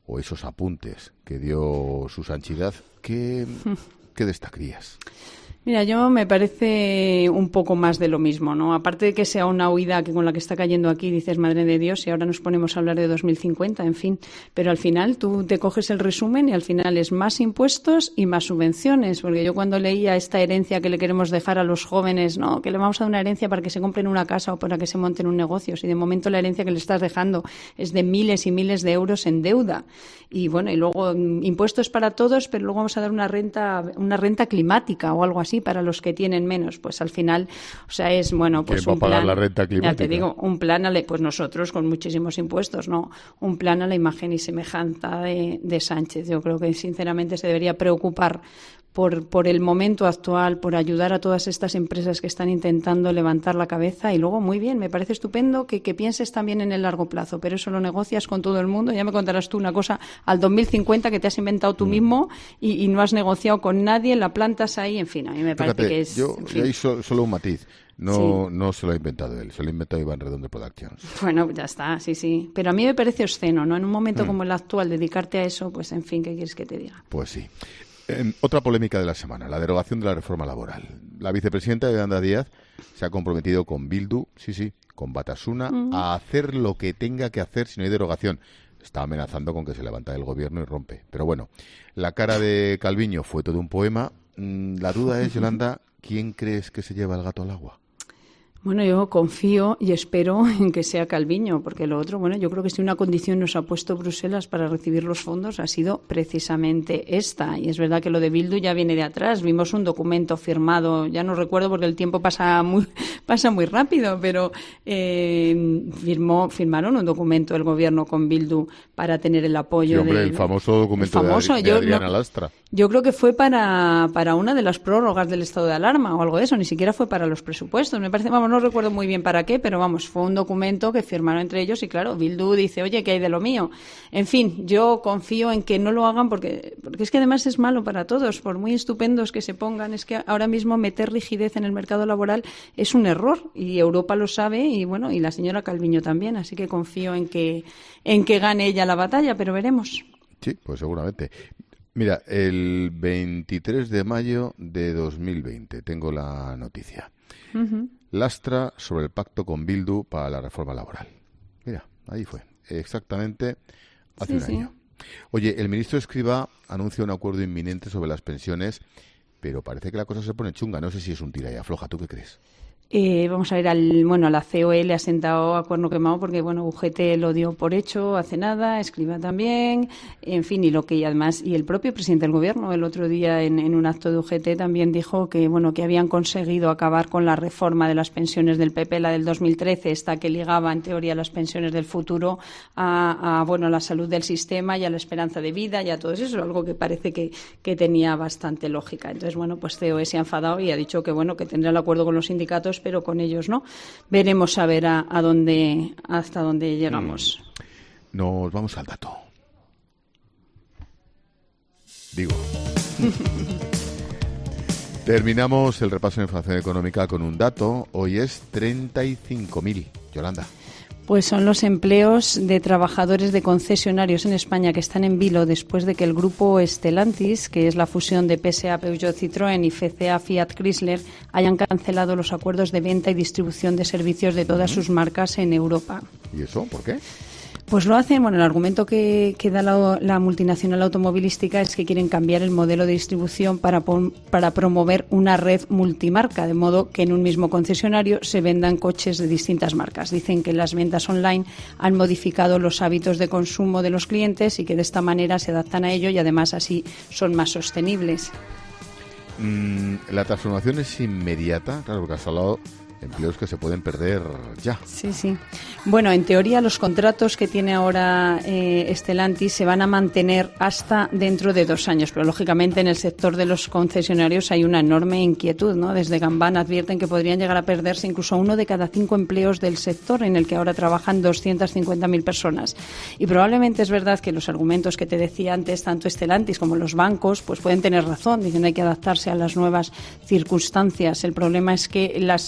o esos apuntes que dio su Sanchidad, ¿qué, qué destacarías? Mira, yo me parece un poco más de lo mismo, ¿no? Aparte de que sea una huida que con la que está cayendo aquí, dices, madre de Dios, y ahora nos ponemos a hablar de dos mil cincuenta, en fin. Pero al final tú te coges el resumen y al final es más impuestos y más subvenciones. Porque yo cuando leía esta herencia que le queremos dejar a los jóvenes, no, que le vamos a dar una herencia para que se compren una casa o para que se monten un negocio. Si de momento la herencia que le estás dejando es de miles y miles de euros en deuda. Y bueno, y luego impuestos para todos, pero luego vamos a dar una renta, una renta climática o algo así para los que tienen menos. Pues al final, o sea, es bueno, pues ¿quién va un a pagar plan, la renta climática? Ya te digo, un plan a la, pues nosotros con muchísimos impuestos, no, un plan a la imagen y semejanza de, de Sánchez. Yo creo que sinceramente se debería preocupar por, por el momento actual, por ayudar a todas estas empresas que están intentando levantar la cabeza y luego, muy bien, me parece estupendo que, que pienses también en el largo plazo, pero eso lo negocias con todo el mundo. Ya me contarás tú una cosa al dos mil cincuenta que te has inventado tú mismo y, y no has negociado con nadie, la plantas ahí, en fin, a mí me parece Fíjate, que es... yo en fin. hay so- solo un matiz. No, Sí. no se lo ha inventado él, se lo ha inventado Iván Redondo Productions. Bueno, ya está, sí, sí. Pero a mí me parece obsceno, ¿no? En un momento Mm. como el actual, dedicarte a eso, pues en fin, ¿qué quieres que te diga? Pues sí. Eh, otra polémica de la semana, la derogación de la reforma laboral. La vicepresidenta Yolanda Díaz se ha comprometido con Bildu, sí, sí, con Batasuna, Mm. a hacer lo que tenga que hacer si no hay derogación. Está amenazando con que se levanta el gobierno y rompe. Pero bueno, la cara de Calviño fue todo un poema. Mm, La duda es, Yolanda, ¿quién crees que se lleva el gato al agua? Bueno, yo confío y espero en que sea Calviño, porque lo otro, bueno, yo creo que si una condición nos ha puesto Bruselas para recibir los fondos ha sido precisamente esta. Y es verdad que lo de Bildu ya viene de atrás. Vimos un documento firmado, ya no recuerdo porque el tiempo pasa muy pasa muy rápido, pero eh, firmó firmaron un documento el gobierno con Bildu para tener el apoyo Sí, hombre, de el famoso documento el famoso, de, Adri- de yo Adriana no- Lastra. Yo creo que fue para, para una de las prórrogas del estado de alarma o algo de eso, ni siquiera fue para los presupuestos. Me parece, vamos, no recuerdo muy bien para qué, pero vamos, fue un documento que firmaron entre ellos y claro, Bildu dice, oye, ¿qué hay de lo mío? En fin, yo confío en que no lo hagan porque, porque es que además es malo para todos, por muy estupendos que se pongan, es que ahora mismo meter rigidez en el mercado laboral es un error y Europa lo sabe y bueno, y la señora Calviño también, así que confío en que, en que gane ella la batalla, pero veremos. Sí, pues seguramente. Mira, el veintitrés de mayo de dos mil veinte, tengo la noticia. Ujú. Lastra sobre el pacto con Bildu para la reforma laboral. Mira, ahí fue, exactamente hace Sí, un sí. año. Oye, el ministro Escrivá anuncia un acuerdo inminente sobre las pensiones, pero parece que la cosa se pone chunga. No sé si es un tira y afloja. ¿Tú qué crees? Eh, vamos a ver, al, bueno, a la C O E le ha sentado a cuerno quemado porque, bueno, U G T lo dio por hecho hace nada, Escrivá también, en fin, y lo que y además, y el propio presidente del gobierno el otro día en, en un acto de U G T también dijo que, bueno, que habían conseguido acabar con la reforma de las pensiones del P P, la del dos mil trece, esta que ligaba en teoría las pensiones del futuro a, a bueno, la salud del sistema y a la esperanza de vida y a todo eso, algo que parece que, que tenía bastante lógica. Entonces, bueno, pues C O E se ha enfadado y ha dicho que, bueno, que tendrá el acuerdo con los sindicatos, pero con ellos no. Veremos a ver a, a dónde, hasta dónde llegamos. Nos vamos al dato. Digo. Terminamos el repaso de información económica con un dato. Hoy es treinta y cinco mil. Yolanda. Pues son los empleos de trabajadores de concesionarios en España que están en vilo después de que el grupo Stellantis, que es la fusión de P S A, Peugeot, Citroën y F C A, Fiat Chrysler, hayan cancelado los acuerdos de venta y distribución de servicios de todas sus marcas en Europa. ¿Y eso? ¿Por qué? Pues lo hacen, bueno, el argumento que, que da la, la multinacional automovilística es que quieren cambiar el modelo de distribución para, pon- para promover una red multimarca, de modo que en un mismo concesionario se vendan coches de distintas marcas. Dicen que las ventas online han modificado los hábitos de consumo de los clientes y que de esta manera se adaptan a ello y además así son más sostenibles. Mm, la transformación es inmediata, claro, porque has hablado de empleos que se pueden perder ya. Sí, sí. Bueno, en teoría los contratos que tiene ahora eh, Stellantis se van a mantener hasta dentro de dos años, pero lógicamente en el sector de los concesionarios hay una enorme inquietud, ¿no? Desde Gambán advierten que podrían llegar a perderse incluso uno de cada cinco empleos del sector en el que ahora trabajan doscientas cincuenta mil personas. Y probablemente es verdad que los argumentos que te decía antes, tanto Stellantis como los bancos, pues pueden tener razón, dicen hay que adaptarse a las nuevas circunstancias. El problema es que las, como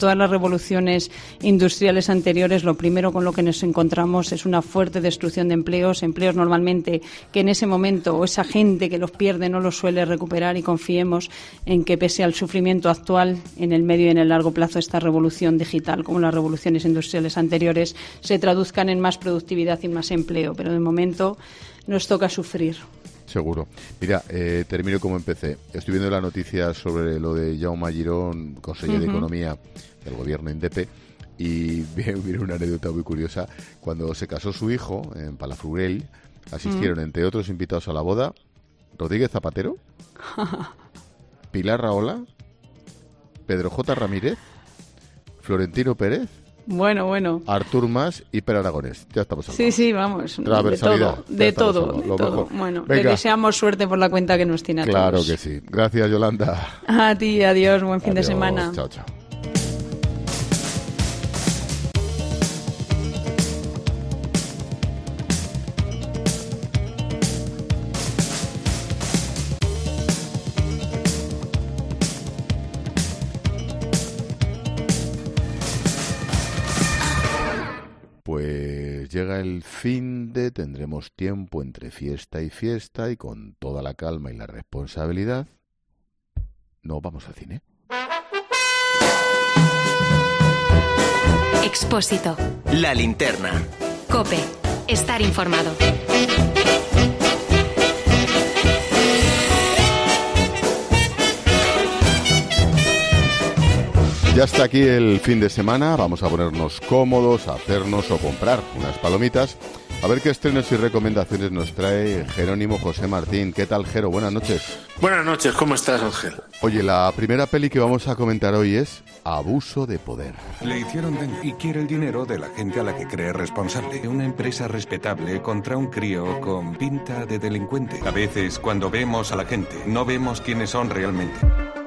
todas las revoluciones industriales anteriores, lo primero con lo que nos encontramos es una fuerte destrucción de empleos, empleos normalmente que en ese momento o esa gente que los pierde no los suele recuperar, y confiemos en que pese al sufrimiento actual, en el medio y en el largo plazo, esta revolución digital, como las revoluciones industriales anteriores, se traduzcan en más productividad y más empleo. Pero de momento nos toca sufrir. Seguro. Mira, eh, termino como empecé. Estoy viendo las noticias sobre lo de Jaume Girón, conseller de Uh-huh. Economía del gobierno Indepe, y vi una anécdota muy curiosa. Cuando se casó su hijo en Palafrugell, asistieron, Mm. entre otros invitados a la boda, Rodríguez Zapatero, Pilar Rahola, Pedro J. Ramírez, Florentino Pérez, Bueno, bueno. Artur Mas y Per Aragonés. Ya estamos hablando. Sí, sí, vamos. De Transversalidad. todo, Ya de estamos todo, hablando, de lo todo. mejor. Bueno, Venga. le deseamos suerte por la cuenta que nos tiene a Claro todos. que sí. Gracias, Yolanda. A ti, adiós, buen fin de Adiós, semana. Chao, chao. Pues llega el fin de, tendremos tiempo entre fiesta y fiesta, y con toda la calma y la responsabilidad, no vamos al cine. Expósito. La linterna. COPE. Estar informado. Ya está aquí el fin de semana, vamos a ponernos cómodos, a hacernos o comprar unas palomitas. A ver qué estrenos y recomendaciones nos trae Jerónimo José Martín. ¿Qué tal, Jero? Buenas noches. Buenas noches, ¿cómo estás, Ángel? Oye, la primera peli que vamos a comentar hoy es Abuso de Poder. Le hicieron daño y quiere el dinero de la gente a la que cree responsable. Una empresa respetable contra un crío con pinta de delincuente. A veces, cuando vemos a la gente, no vemos quiénes son realmente.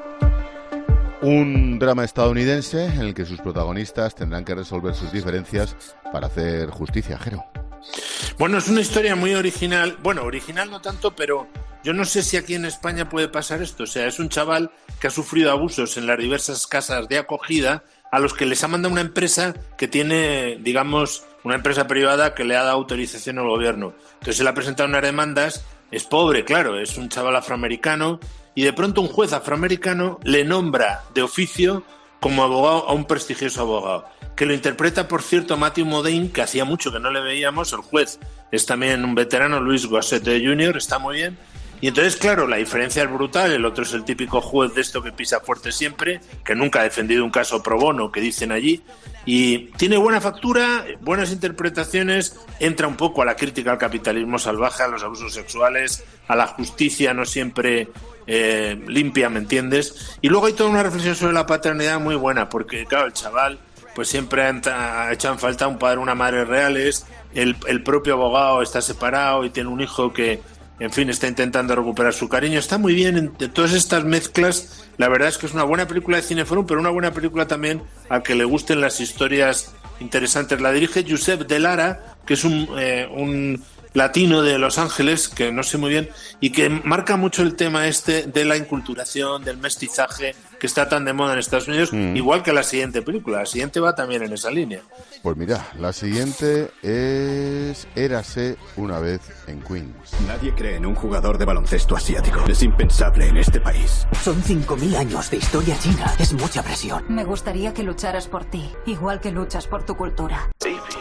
Un drama estadounidense en el que sus protagonistas tendrán que resolver sus diferencias para hacer justicia, Jero. Bueno, es una historia muy original. Bueno, original no tanto, pero yo no sé si aquí en España puede pasar esto. O sea, es un chaval que ha sufrido abusos en las diversas casas de acogida a los que les ha mandado una empresa que tiene, digamos, una empresa privada que le ha dado autorización al gobierno. Entonces él ha presentado unas demandas, es pobre, claro, es un chaval afroamericano, y de pronto un juez afroamericano le nombra de oficio como abogado a un prestigioso abogado, que lo interpreta, por cierto, Matthew Modine, que hacía mucho que no le veíamos. El juez es también un veterano, Luis Gossett junior, está muy bien. Y entonces, claro, la diferencia es brutal. El otro es el típico juez de esto que pisa fuerte siempre, que nunca ha defendido un caso pro bono, que dicen allí, y tiene buena factura, buenas interpretaciones, entra un poco a la crítica al capitalismo salvaje, a los abusos sexuales, a la justicia no siempre eh, limpia, ¿me entiendes? Y luego hay toda una reflexión sobre la paternidad muy buena, porque claro, el chaval pues siempre ha, ha hecho en falta un padre o una madre reales, el, el propio abogado está separado y tiene un hijo que, en fin, está intentando recuperar su cariño. Está muy bien en, de todas estas mezclas. La verdad es que es una buena película de Cineforum, pero una buena película también al que le gusten las historias interesantes. La dirige Josep de Lara, que es un, eh, un latino de Los Ángeles, que no sé muy bien, y que marca mucho el tema este de la inculturación, del mestizaje, que está tan de moda en Estados Unidos, Mm. igual que la siguiente película. La siguiente va también en esa línea. Pues mira, la siguiente es Érase una vez en Queens. Nadie cree en un jugador de baloncesto asiático. Es impensable en este país. Son cinco mil años de historia china. Es mucha presión. Me gustaría que lucharas por ti, igual que luchas por tu cultura.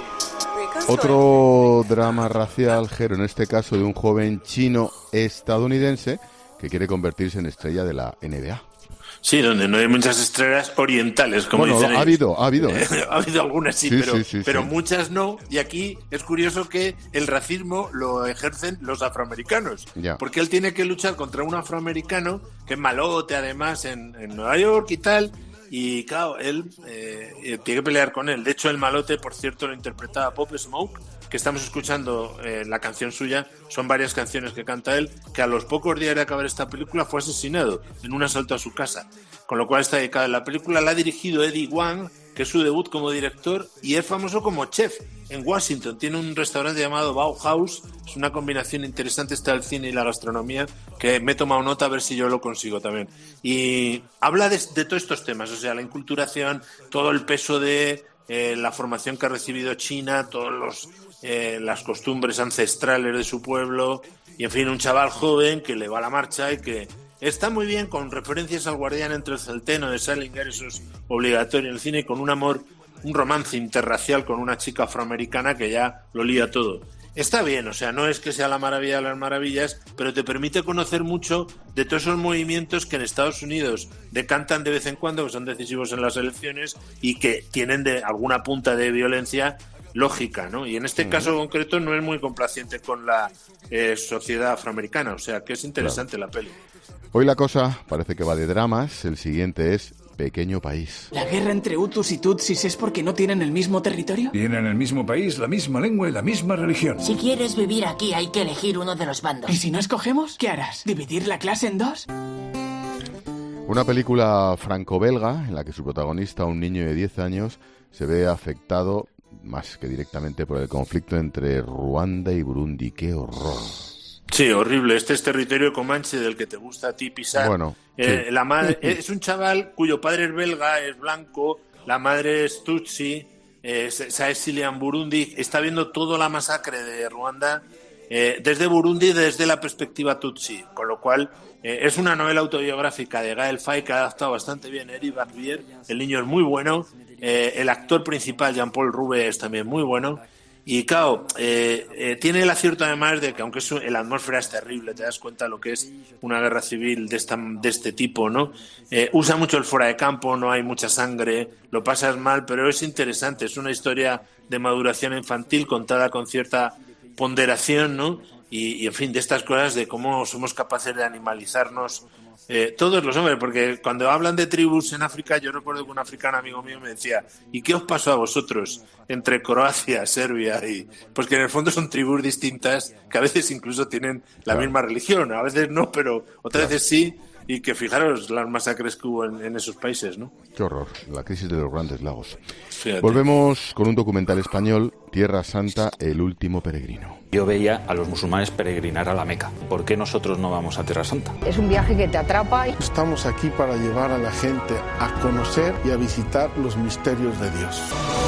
Otro drama racial, Jero, en este caso de un joven chino estadounidense que quiere convertirse en estrella de la N B A. Sí, donde no hay muchas estrellas orientales, como Bueno, dicen ha ellos. habido, ha habido, ¿eh? ha habido algunas, sí, Sí, pero, sí, sí, pero sí. muchas no. Y aquí es curioso que el racismo lo ejercen los afroamericanos. Ya. Porque él tiene que luchar contra un afroamericano que es malote, además, en, en Nueva York y tal. Y claro, él eh, eh, tiene que pelear con él. De hecho, el malote, por cierto, lo interpretaba Pop Smoke, que estamos escuchando eh, la canción suya. Son varias canciones que canta él, que a los pocos días de acabar esta película fue asesinado en un asalto a su casa. Con lo cual está dedicada la película. La ha dirigido Eddie Wang, que es su debut como director, y es famoso como chef. en Washington. Tiene un restaurante llamado Bauhaus. Es una combinación interesante, está el cine y la gastronomía, que me he tomado nota a ver si yo lo consigo también. Y habla de, de todos estos temas, o sea, la inculturación, todo el peso de eh, la formación que ha recibido China, todos los eh, las costumbres ancestrales de su pueblo, y en fin, un chaval joven que le va a la marcha y que está muy bien, con referencias al Guardián entre el Celteno de Salinger, eso es obligatorio en el cine, y con un amor, un romance interracial con una chica afroamericana que ya lo lía todo. Está bien, o sea, no es que sea la maravilla de las maravillas, pero te permite conocer mucho de todos esos movimientos que en Estados Unidos decantan de vez en cuando, que son decisivos en las elecciones y que tienen de alguna punta de violencia lógica, ¿no? Y en este uh-huh. caso concreto no es muy complaciente con la eh, sociedad afroamericana, o sea, que es interesante claro. la peli. Hoy la cosa parece que va de dramas, el siguiente es Pequeño País. ¿La guerra entre Hutus y Tutsis es porque no tienen el mismo territorio? Tienen el mismo país, la misma lengua y la misma religión. Si quieres vivir aquí hay que elegir uno de los bandos. ¿Y si no escogemos? ¿Qué harás? ¿Dividir la clase en dos? Una película franco-belga en la que su protagonista, un niño de diez años, se ve afectado más que directamente por el conflicto entre Ruanda y Burundi. ¡Qué horror! Sí, horrible. Este es territorio comanche del que te gusta a ti pisar. Bueno, eh, sí. la madre es un chaval cuyo padre es belga, es blanco, la madre es tutsi, eh, esa es Silian Burundi. Está viendo toda la masacre de Ruanda eh, desde Burundi, desde la perspectiva tutsi, con lo cual eh, es una novela autobiográfica de Gaël Faye que ha adaptado bastante bien Eric Barbier. El niño es muy bueno, eh, el actor principal Jean-Paul Rouve es también muy bueno. Y claro, eh, eh, tiene el acierto además de que aunque es, la atmósfera es terrible, te das cuenta de lo que es una guerra civil de, esta, de este tipo, ¿no? Eh, usa mucho el fuera de campo, no hay mucha sangre, lo pasas mal, pero es interesante, es una historia de maduración infantil contada con cierta ponderación, ¿no? Y, y en fin, de estas cosas de cómo somos capaces de animalizarnos eh, todos los hombres, porque cuando hablan de tribus en África, yo recuerdo que un africano amigo mío me decía, ¿y qué os pasó a vosotros entre Croacia, Serbia? Y pues que en el fondo son tribus distintas que a veces incluso tienen la claro. misma religión, a veces no, pero otras claro. veces sí, y que fijaros las masacres que hubo en, en esos países, ¿no? Qué horror, la crisis de los Grandes Lagos. Fíjate. Volvemos con un documental español, Tierra Santa, el último peregrino. Yo veía a los musulmanes peregrinar a la Meca. ¿Por qué nosotros no vamos a Tierra Santa? Es un viaje que te atrapa. Estamos aquí para llevar a la gente a conocer y a visitar los misterios de Dios.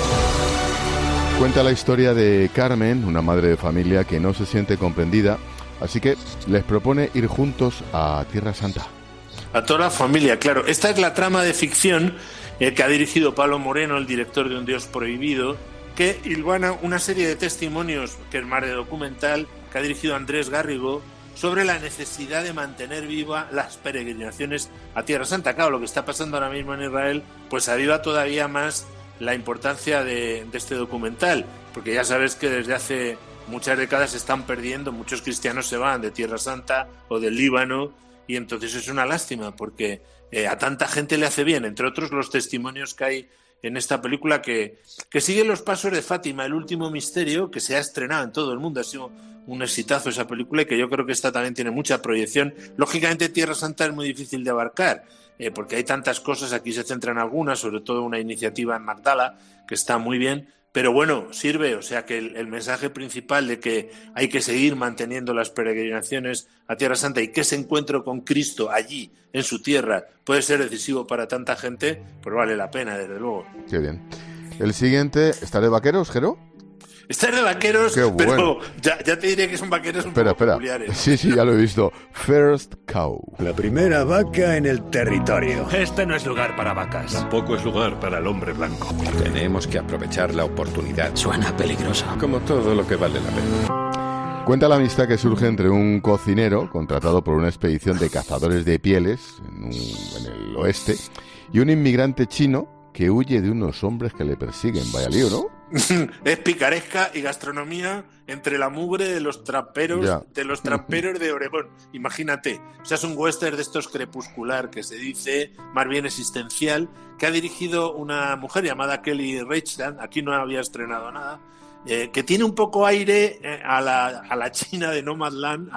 Cuenta la historia de Carmen, una madre de familia que no se siente comprendida, así que les propone ir juntos a Tierra Santa. A toda la familia, claro. Esta es la trama de ficción eh, que ha dirigido Pablo Moreno, el director de Un Dios Prohibido, que hilvana una serie de testimonios, que es más de documental, que ha dirigido Andrés Garrigo, sobre la necesidad de mantener viva las peregrinaciones a Tierra Santa. Claro, lo que está pasando ahora mismo en Israel, pues aviva todavía más la importancia de, de este documental, porque ya sabes que desde hace muchas décadas se están perdiendo, muchos cristianos se van de Tierra Santa o del Líbano, y entonces es una lástima, porque eh, a tanta gente le hace bien, entre otros los testimonios que hay en esta película que, que sigue los pasos de Fátima, el último misterio, que se ha estrenado en todo el mundo. Ha sido un exitazo esa película y que yo creo que esta también tiene mucha proyección. Lógicamente Tierra Santa es muy difícil de abarcar, eh, porque hay tantas cosas, aquí se centran algunas, sobre todo una iniciativa en Magdala, que está muy bien, pero bueno, sirve, o sea que el, el mensaje principal de que hay que seguir manteniendo las peregrinaciones a Tierra Santa y que ese encuentro con Cristo allí, en su tierra, puede ser decisivo para tanta gente, pues vale la pena, desde luego. Qué bien. El siguiente, ¿está de vaqueros, Jero? Está de vaqueros, Qué bueno. pero ya, ya te diré que son vaqueros un espera, poco espera. peculiares. Sí, sí, ya lo he visto. First Cow. La primera vaca en el territorio. Este no es lugar para vacas. Tampoco es lugar para el hombre blanco. Tenemos que aprovechar la oportunidad. Suena peligroso. Como todo lo que vale la pena. Cuenta la amistad que surge entre un cocinero contratado por una expedición de cazadores de pieles en, un, en el oeste y un inmigrante chino que huye de unos hombres que le persiguen. Vaya lío, ¿no? Es picaresca y gastronomía entre la mugre de los traperos ya. de los traperos de Oregón. Imagínate, o sea, es un western de estos crepuscular que se dice más bien existencial, que ha dirigido una mujer llamada Kelly Reichardt, aquí no había estrenado nada, eh, que tiene un poco aire eh, a la a la China de Nomadland, a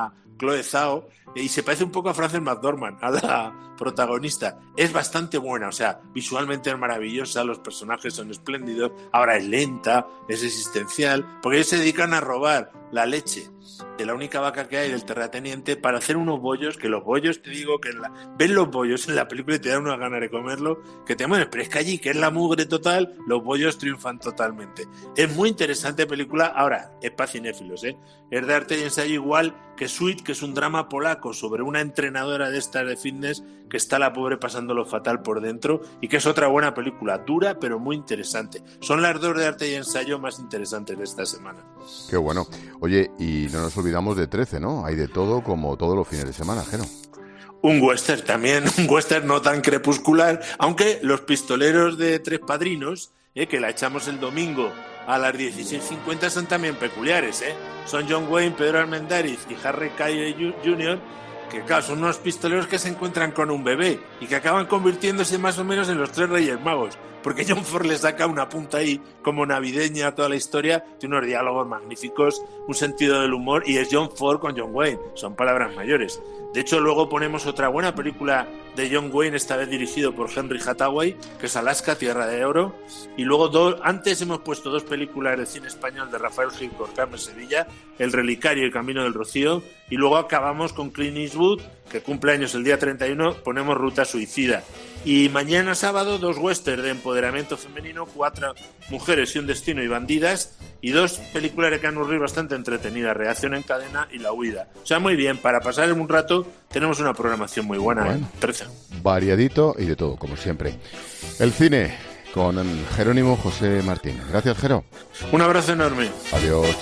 Chloe Zhao, y se parece un poco a Frances McDormand, a la protagonista. Es bastante buena, o sea, visualmente es maravillosa, los personajes son espléndidos, ahora es lenta, es existencial, porque ellos se dedican a robar la leche de la única vaca que hay del terrateniente para hacer unos bollos, que los bollos, te digo, que la... ves los bollos en la película y te dan unas ganas de comerlo, que te mueres, pero es que allí, que es la mugre total, los bollos triunfan totalmente. Es muy interesante película, ahora, es para cinéfilos, ¿eh? Es de arte y ensayo igual que Sweet, que es un drama polaco sobre una entrenadora de estas de fitness que está la pobre pasándolo fatal por dentro, y que es otra buena película, dura pero muy interesante. Son las dos de arte y ensayo más interesantes de esta semana. Qué bueno. Oye, y no nos olvidamos de trece, ¿no? Hay de todo como todos los fines de semana, Jero. Un western también, un western no tan crepuscular, aunque Los pistoleros de Tres Padrinos, eh, que la echamos el domingo a las dieciséis cincuenta, son también peculiares, ¿eh? Son John Wayne, Pedro Armendáriz y Harry Caray junior, que claro, son unos pistoleros que se encuentran con un bebé y que acaban convirtiéndose más o menos en los tres Reyes Magos, porque John Ford le saca una punta ahí como navideña a toda la historia, tiene unos diálogos magníficos, un sentido del humor, y es John Ford con John Wayne, son palabras mayores. De hecho, luego ponemos otra buena película de John Wayne, esta vez dirigido por Henry Hathaway, que es Alaska, Tierra de Oro. Y luego, do, antes hemos puesto dos películas de cine español de Rafael Gil con Carmen Sevilla, El Relicario y El Camino del Rocío. Y luego acabamos con Clint Eastwood, que cumple años el día treinta y uno, ponemos Ruta Suicida. Y mañana sábado, dos westerns de empoderamiento femenino, Cuatro mujeres y un destino y bandidas, y dos películas de Keanu Reeves bastante entretenidas, Reacción en cadena y La huida. O sea, muy bien, para pasar un rato tenemos una programación muy buena, bueno, ¿eh? trece. Variadito y de todo, como siempre. El cine con Jerónimo José Martín. Gracias, Jero. Un abrazo enorme. Adiós.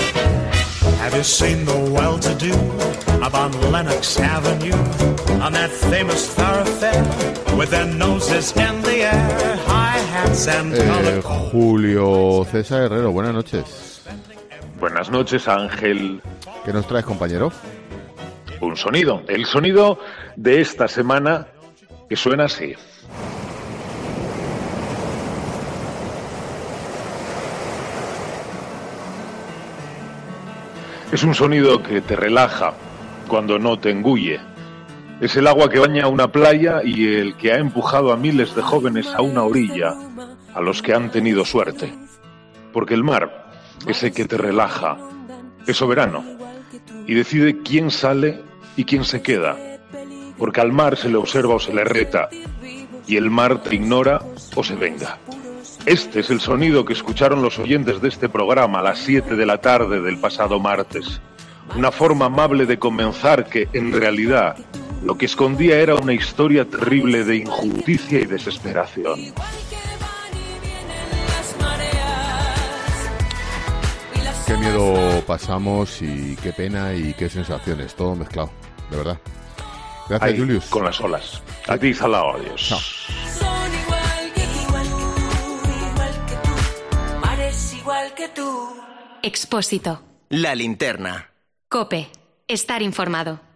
Have you seen the well-to-do up on Lenox Avenue, on that famous thoroughfare with their noses in the air, high hats and eh, Julio César Herrero, buenas noches. Buenas noches, Ángel. ¿Qué nos traes, compañero? Un sonido, el sonido de esta semana que suena así. Es un sonido que te relaja cuando no te engulle. Es el agua que baña una playa y el que ha empujado a miles de jóvenes a una orilla, a los que han tenido suerte. Porque el mar, ese que te relaja, es soberano y decide quién sale y quién se queda. Porque al mar se le observa o se le reta, y el mar te ignora o se venga. Este es el sonido que escucharon los oyentes de este programa a las siete de la tarde del pasado martes. Una forma amable de comenzar que, en realidad, lo que escondía era una historia terrible de injusticia y desesperación. Qué miedo pasamos y qué pena y qué sensaciones, todo mezclado, de verdad. Gracias, Ahí, Julius. Con las olas. A ti, Salao, adiós. No. Igual que tú. Expósito. La linterna. COPE. Estar informado.